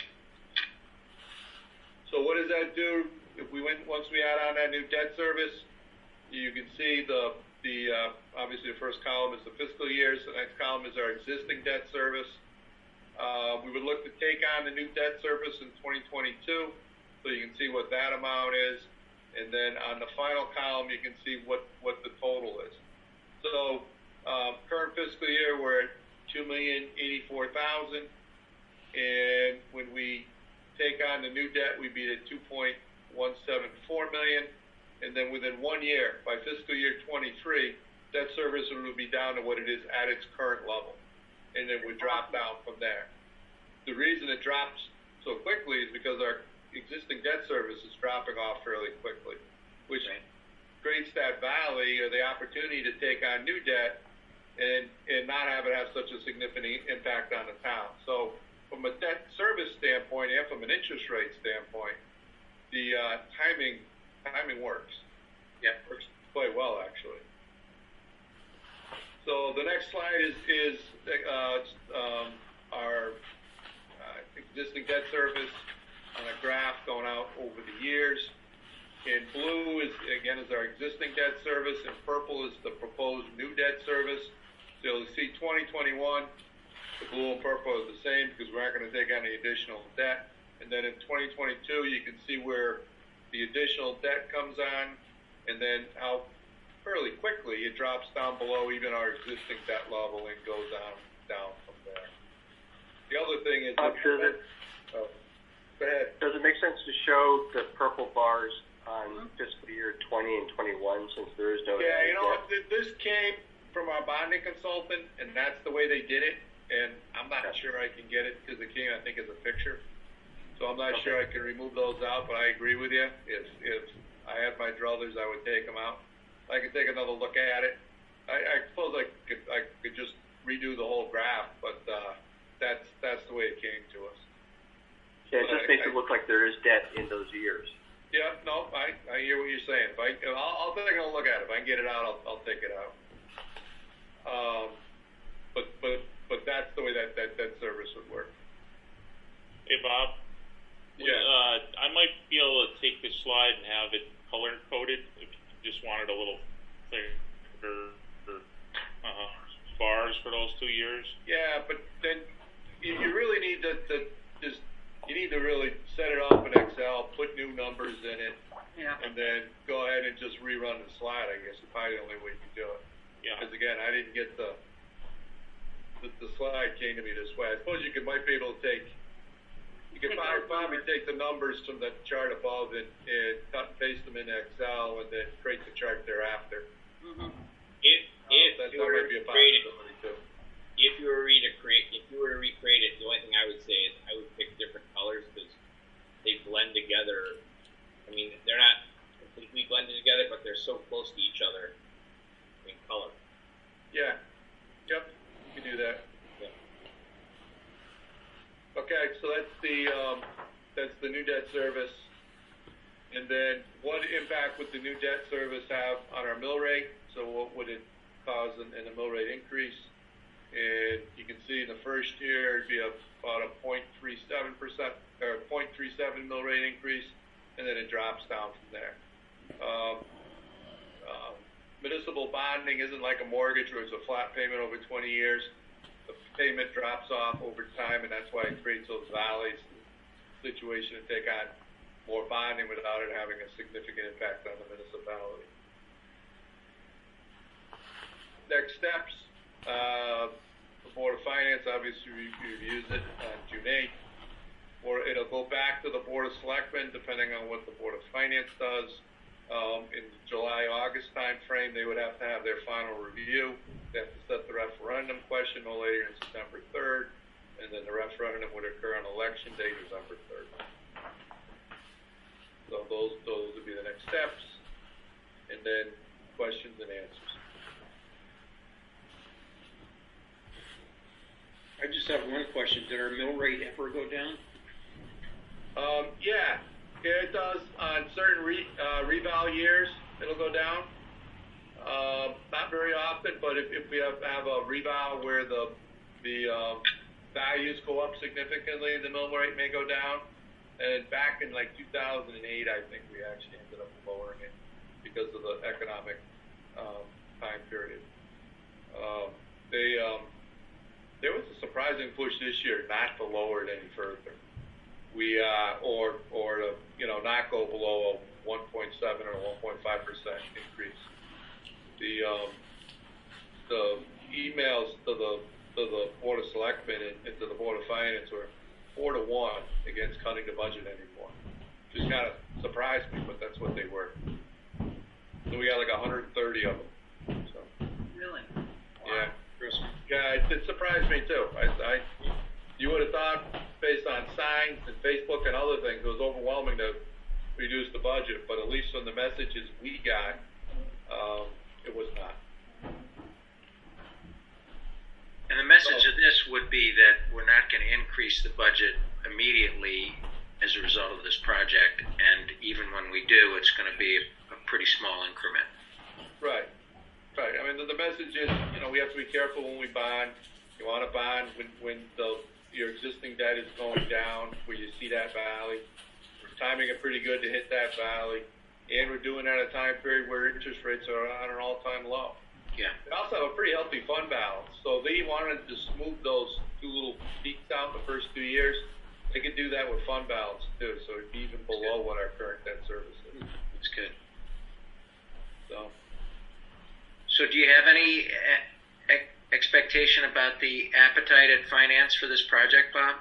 So what does that do? If once we add on that new debt service, you can see obviously the first column is the fiscal years. The next column is our existing debt service. We would look to take on the new debt service in 2022, so you can see what that amount is. And then on the final column, you can see what the total is. So current fiscal year, we're at $2,084,000, and when we take on the new debt, we'd be at $2.174 million, and then within 1 year, by fiscal year 23, debt service would be down to what it is at its current level, and then would drop down from there. The reason it drops so quickly is because our existing debt service is dropping off fairly quickly, which creates that valley or the opportunity to take on new debt and not have it have such a significant impact on the town. So from a debt service standpoint and from an interest rate standpoint, the timing works. Yeah. Works quite well, actually. So the next slide is our existing debt service on a graph going out over the years. In blue is our existing debt service, and purple is the proposed new debt service. So you'll see 2021, the blue and purple are the same because we aren't going to take any additional debt. And then in 2022, you can see where the additional debt comes on, and then how fairly quickly it drops down below even our existing debt level and goes down from there. The other thing is, go ahead. Does it make sense to show the purple bars on fiscal year 20 and 21 since there is no? Yeah, you know what? This came from our bonding consultant, and that's the way they did it. And I'm not sure I can get it because it came, I think, as a picture. So I'm not sure I can remove those out. But I agree with you. If I had my druthers, I would take them out. I could take another look at it. I suppose I could just redo the whole graph, but that's the way it came to us. Yeah, it just makes it look like there is debt in those years. Yeah, no, I hear what you're saying. I'll take a look at it. If I can get it out, I'll take it out. But that's the way that service would work. Hey, Bob. Yeah. I might be able to take this slide and have it color coded if you just wanted a little thicker bars for those 2 years. Yeah, but then you really need to really set it up in Excel, put new numbers in it, and then go ahead and just rerun the slide. I guess is probably the only way you can do it. Yeah. Because again, I didn't get the slide came to me this way. I suppose you might be able to probably take the numbers from the chart above and cut and paste them into Excel and then create the chart thereafter. If That you were might be to a create it, possibility too. if you were to recreate it, the only thing I would say is I would pick different colors because they blend together. I mean, they're not completely blended together, but they're so close to each other in color. Yeah. Yep. You can do that. Yeah. Okay, so that's the new debt service. And then what impact would the new debt service have on our mill rate? So what would it cause in a mill rate increase? And you can see in the first year it'd be about a 0.37% or 0.37 mill rate increase, and then it drops down from there. Municipal bonding isn't like a mortgage where it's a flat payment over 20 years. The payment drops off over time, and that's why it creates those valleys situation to take on more bonding without it having a significant impact on the municipality. Next steps, the Board of Finance obviously reviews it on June 8th, or it'll go back to the Board of Selectmen, depending on what the Board of Finance does. In July-August timeframe, they would have to have their final review. They have to set the referendum question no later than September 3rd, and then the referendum would occur on election day, November 3rd. So those would be the next steps, and then questions and answers. I just have one question. Did our mill rate ever go down? Yeah, it does. On certain reval years, it'll go down. Not very often, but if we have a reval where the values go up significantly, the mill rate may go down. And back in like 2008, I think we actually ended up lowering it because of the economic time period. There was a surprising push this year not to lower it any further. We or to not go below a 1.7 or 1.5% increase. The emails to the Board of Selectmen and to the Board of Finance were 4-1 against cutting the budget anymore. Just kind of surprised me, but that's what they were. So we got like 130 of them. So. Really? Yeah. Yeah, it surprised me too. You would have thought, based on signs and Facebook and other things, it was overwhelming to reduce the budget, but at least from the messages we got, it was not. And the message of this would be that we're not going to increase the budget immediately as a result of this project, and even when we do, it's going to be a pretty small increment. Right. Right. I mean, the message is, we have to be careful when we bond. You want to bond when your existing debt is going down, where you see that valley. We're timing it pretty good to hit that valley, and we're doing it at a time period where interest rates are on an all-time low. Yeah. They also have a pretty healthy fund balance, so they wanted to smooth those two little peaks out the first 2 years. They could do that with fund balance too, so it'd be even below what our current debt service is. That's good. So do you have any expectation about the appetite at finance for this project, Bob?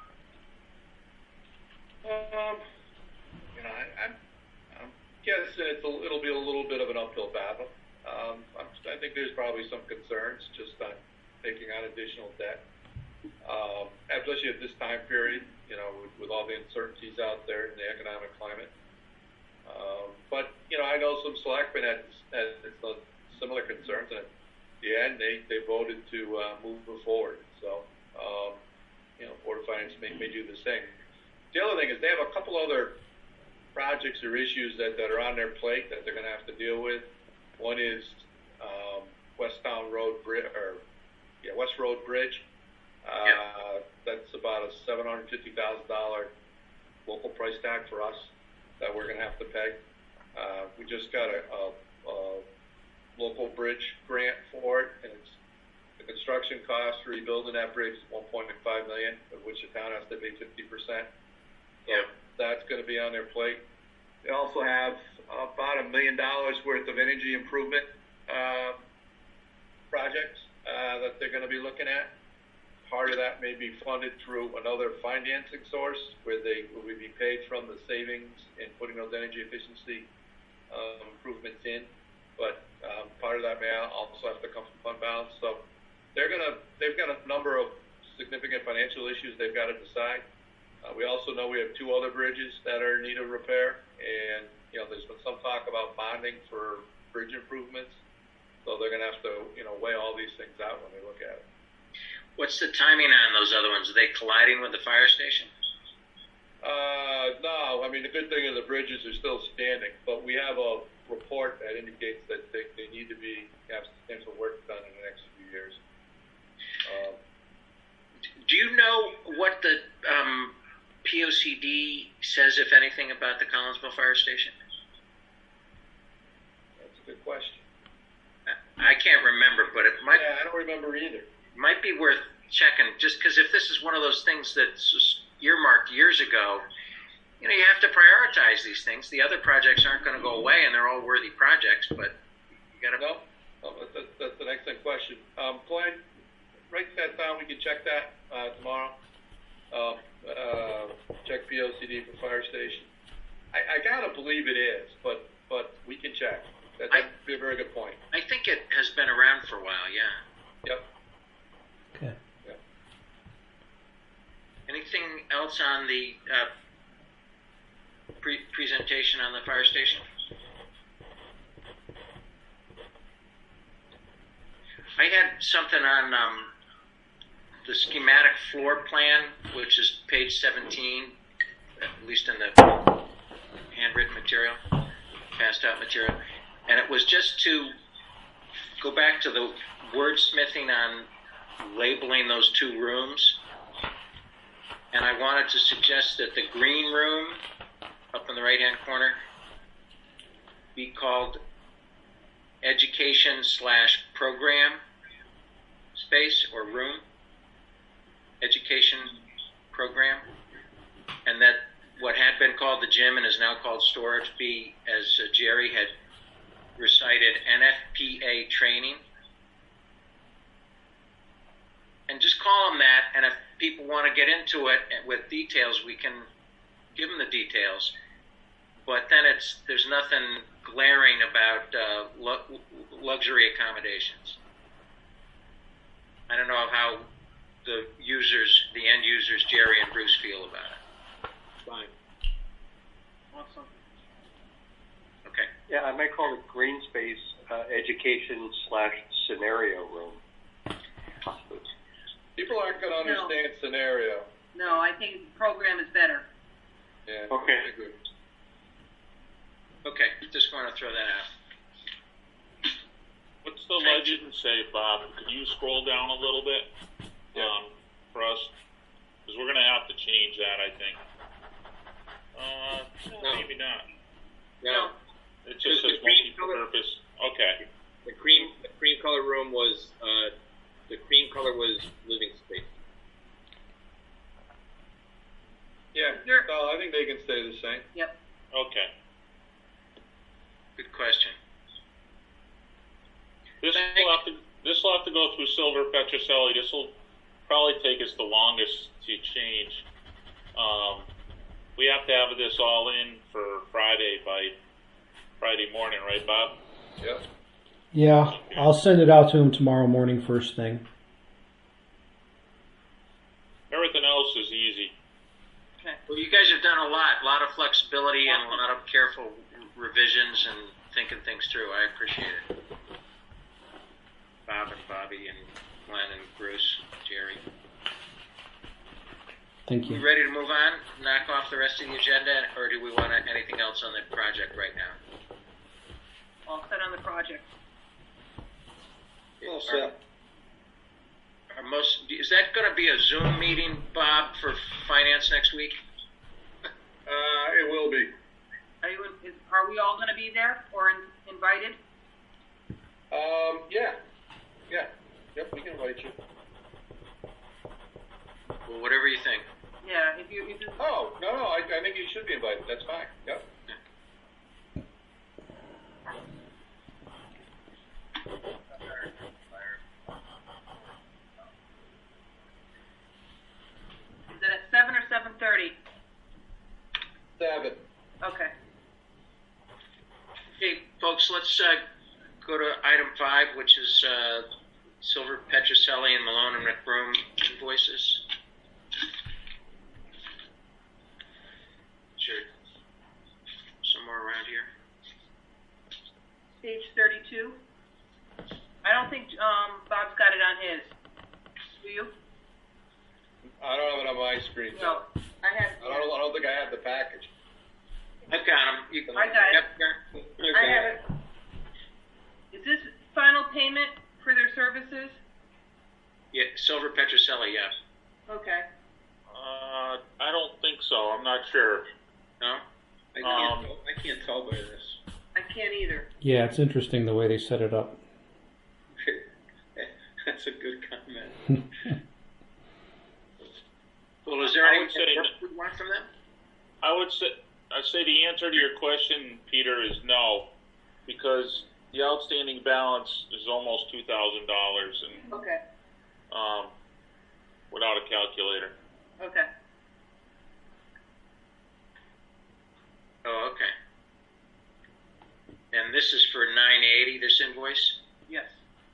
I'm guessing it'll be a little bit of an uphill battle. I think there's probably some concerns just on taking on additional debt, especially at this time period, with all the uncertainties out there in the economic climate. But I know some selectmen had similar concerns, and at the end they voted to move forward. So, Board of Finance may do the same. The other thing is they have a couple other projects or issues that are on their plate that they're going to have to deal with. One is West Road Bridge. That's about a $750,000 local price tag for us that we're going to have to pay. We just got a local bridge grant for it, and the construction cost for rebuilding that bridge is $1.5 million, of which the town has to pay 50%. So that's going to be on their plate. They also have about $1 million worth of energy improvement projects that they're going to be looking at. Part of that may be funded through another financing source where they will be paid from the savings in putting those energy efficiency improvements in. But part of that may also have to come from fund balance. So they've got a number of significant financial issues they've got to decide. We also know we have two other bridges that are in need of repair, and there's been some talk about bonding for bridge improvements. So they're going to have to weigh all these things out when they look at it. What's the timing on those other ones? Are they colliding with the fire station? No. I mean, the good thing is the bridges are still standing, but we have a report that indicates that they need to have substantial work done in the next few years. Do you know what the POCD says, if anything, about the Collinsville Fire Station? That's a good question. I can't remember, but it might. Yeah, I don't remember either. Might be worth checking, just because if this is one of those things that's earmarked years ago, you have to prioritize these things. The other projects aren't going to go away, and they're all worthy projects, but you got to. No, that's an excellent question. Glenn, write that down. We can check that tomorrow. Check POCD for fire station. I gotta believe it is, but we can check. That'd be a very good point. I think it has been around for a while, yeah. Yep. Okay. Yep. Anything else on the presentation on the fire station? I had something on the schematic floor plan, which is page 17, at least in the handwritten material, passed out material. And it was just to go back to the wordsmithing on labeling those two rooms. And I wanted to suggest that the green room up in the right-hand corner be called education/program space or room. Education program. And that what had been called the gym and is now called storage be, as Jerry had recited, NFPA training. And just call them that, and if people want to get into it with details, we can give them the details. But then there's nothing glaring about luxury accommodations. I don't know how the end users, Jerry and Bruce, feel about it. Fine. Awesome. Okay. Yeah, I might call it green space education/scenario room. People aren't going to understand scenario. No, I think program is better. Yeah. Okay. I agree. Okay, just want to throw that out. What's the legend say, Bob? Could you scroll down a little bit for us? Because we're going to have to change that, I think. No. Maybe not. No. It just The says green multi-purpose. Okay. The cream color room was living space. Yeah. Sure. No, I think they can stay the same. Yep. Okay. Good question. This will have to go through Silver Petroselli. This will probably take us the longest to change. We have to have this all in for Friday by Friday morning, right, Bob? Yep. Yeah, I'll send it out to him tomorrow morning first thing. Everything else is easy. Okay. Well, you guys have done a lot of flexibility and a lot of careful revisions and thinking things through. I appreciate it. Bob and Bobby and Glenn and Bruce, Jerry. Thank We you. ready to move on? Knock off the rest of the agenda, or do we want anything else on the project right now? All set on the project. All set. Is that going to be a Zoom meeting, Bob, for finance next week? It will be. Are we all going to be there or invited? Yeah. Yeah. Yep, we can invite you. Well, whatever you think. Yeah. If you Oh, no, I think you should be invited. That's fine. Yep. is it at 7 or 7:30? 7. Okay. Okay, folks, let's go to item 5, which is Silver Petroselli and Malone and McBroom invoices. Sure. Somewhere around here. Page 32. I don't think Bob's got it on his. Do you? I don't have it on my screen. No. I have. I don't think I have the package. I've got them. I got it. Yep. I have it. Is this final payment for their services? Yeah, Silver Petroselli, yeah. Okay. I don't think so. I'm not sure. No? I can't tell by this. I can't either. Yeah, it's interesting the way they set it up. That's a good comment. Well, is there I any would say work we want from them? I'd say the answer to your question, Peter, is no, because the outstanding balance is almost $2,000, and Okay. without a calculator. Okay. Oh, okay. And this is for $980, this invoice? Yes.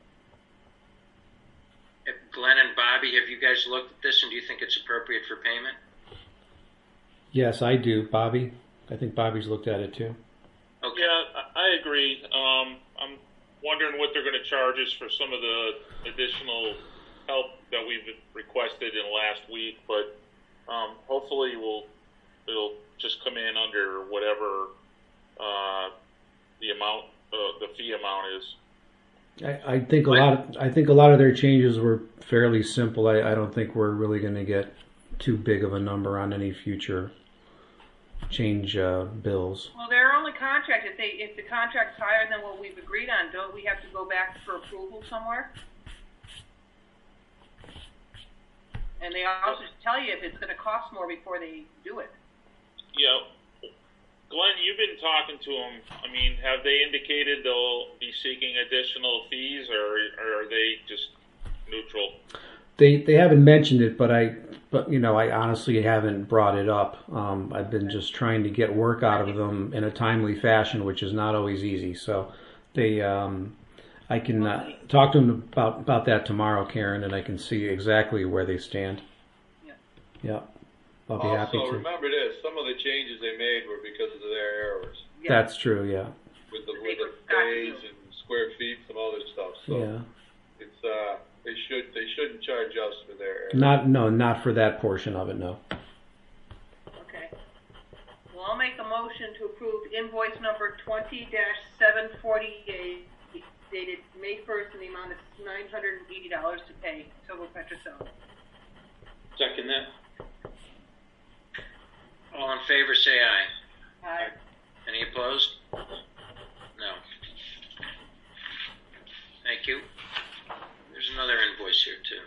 Glenn and Bobby, have you guys looked at this and do you think it's appropriate for payment? Yes, I do, Bobby. I think Bobby's looked at it too. Okay. Yeah, I agree. I'm wondering what they're going to charge us for some of the additional help that we've requested in last week, but hopefully it'll just come in under whatever the fee amount is. I think a lot of their changes were fairly simple. I don't think we're really going to get too big of a number on any future change bills. Well, their only contract, if the contract's higher than what we've agreed on, don't we have to go back for approval somewhere? And they also tell you if it's going to cost more before they do it. Yeah. Glenn, you've been talking to them. I mean, have they indicated they'll be seeking additional fees, or are they just neutral? They haven't mentioned it, but I honestly haven't brought it up. I've been just trying to get work out of them in a timely fashion, which is not always easy. So I can talk to them about that tomorrow, Karen, and I can see exactly where they stand. Yeah. I'll be happy to. Also, remember this, some of the changes they made were because of their errors. Yeah. That's true, yeah. With the days and square feet, some other stuff. So Yeah. it's they shouldn't charge us for their errors. Not for that portion of it, no. Okay. Well, I'll make a motion to approve invoice number 20-748, dated May 1st in the amount of $980 to pay Togo Petrocello. Second that. All in favor, say aye. Aye. Any opposed? No. Thank you. There's another invoice here, too.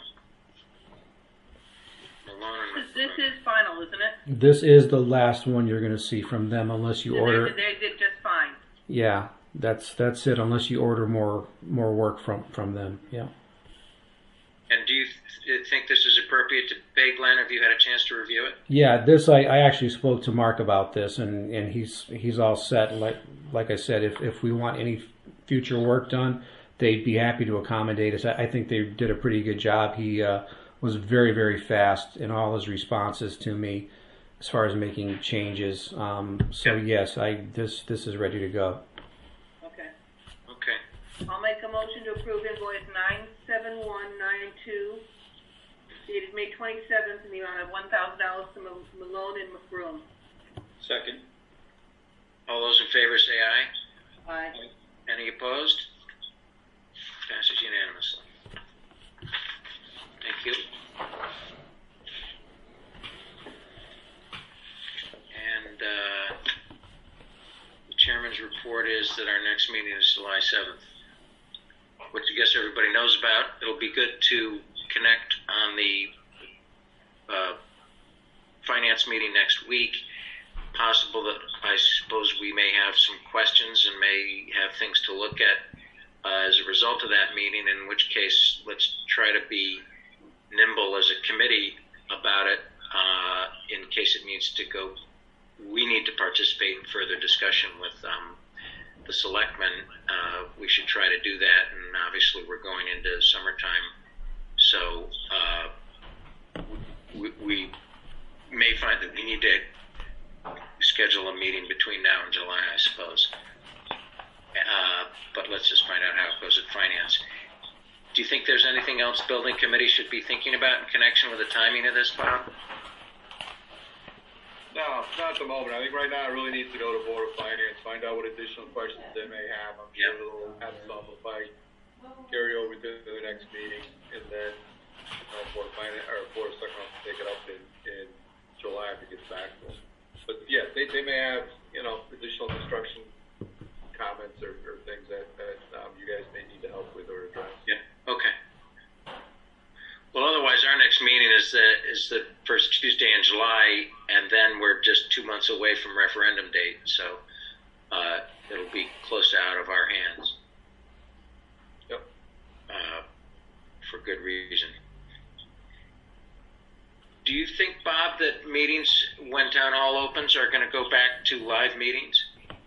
Malone and This is final, isn't it? This is the last one you're going to see from them unless you order. They did just fine. Yeah, that's it. Unless you order more work from them. Yeah. And do you think this is appropriate to pay, Glenn? Have you had a chance to review it? Yeah, this I actually spoke to Mark about this, and he's all set. Like I said, if we want any future work done, they'd be happy to accommodate us. I think they did a pretty good job. He was very, very fast in all his responses to me as far as making changes. So yes, this is ready to go. Okay. Okay. I'll make a motion to approve invoice 97192, dated May 27th in the amount of $1,000 to Malone and McBroom. Second. All those in favor say aye. Aye. Any opposed? Passes unanimously. Thank you. And the chairman's report is that our next meeting is July 7th, which I guess everybody knows about. It'll be good to connect on the finance meeting next week. Possible that I suppose we may have some questions and may have things to look at as a result of that meeting, in which case let's try to be nimble as a committee about it in case it needs to go. We need to participate in further discussion with the selectmen. We should try to do that, and obviously we're going into summertime, so we may find that we need to schedule a meeting between now and July, I suppose. But let's just find out how it goes at finance. Do you think there's anything else building committee should be thinking about in connection with the timing of this, Bob? No, not at the moment. I think right now it really needs to go to Board of Finance, find out what additional questions they may have. I'm sure they'll have some if I carry over to the next meeting, and then Board of Finance or Board of Selectmen will take it up in July if it gets back to them. But yeah, they may have additional construction comments or things that you guys may need to help with or address. Yeah. Okay. Well, otherwise, our next meeting is the first Tuesday in July, and then we're just 2 months away from referendum date, so it'll be close out of our hands. Yep. For good reason. Do you think, Bob, that meetings, when town hall opens, are going to go back to live meetings?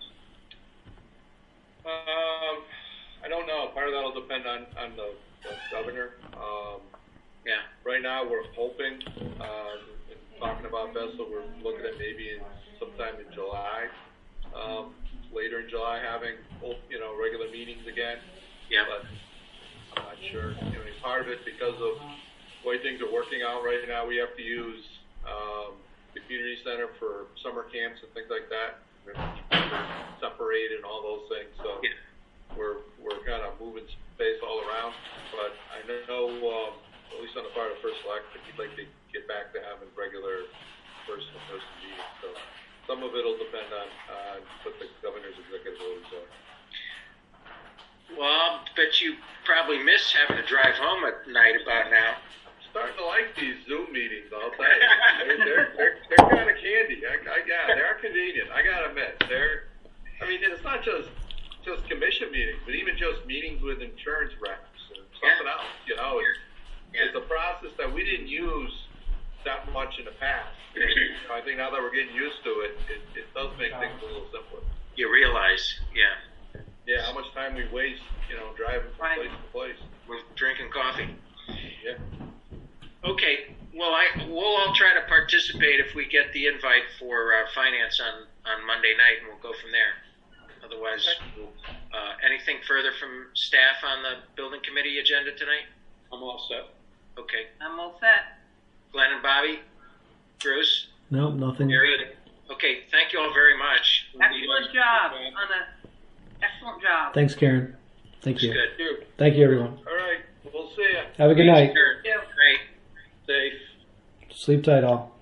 I don't know. Part of that will depend on the governor. Yeah. Right now, we're hoping, talking about Bethel, we're looking at maybe sometime in July, later in July, having regular meetings again. Yeah. But I'm not sure. Part of it because of the way things are working out right now, we have to use the community center for summer camps and things like that. We're going to keep people separated and all those things. So yeah. we're kind of moving space all around. But I know, at least on the part of First Select, that we'd like to get back to having regular person-to-person meetings. So some of it will depend on what the governor's executive orders are. Well, I'll bet you probably miss having to drive home at night about now. I'm starting to like these Zoom meetings, I'll tell you. they're kind of candy. Yeah, they're convenient. I got to admit. It's not just commission meetings, but even just meetings with insurance reps or something else. It's a process that we didn't use that much in the past. I think now that we're getting used to it, it does make things a little simpler. You realize, yeah. Yeah, how much time we waste, driving from place to place. We're drinking coffee. Yeah. Okay. Well, we'll all try to participate if we get the invite for finance on Monday night, and we'll go from there. Otherwise, anything further from staff on the building committee agenda tonight? I'm all set. Okay. I'm all set. Glenn and Bobby? Bruce? No, nothing. Very good. Okay, thank you all very much. Excellent job. Excellent job. Thanks, Karen. Thank you. Good. Thank you. Thank you, everyone. All right. We'll see you. Have a good night. Sure. Great. Safe. Sleep tight, all.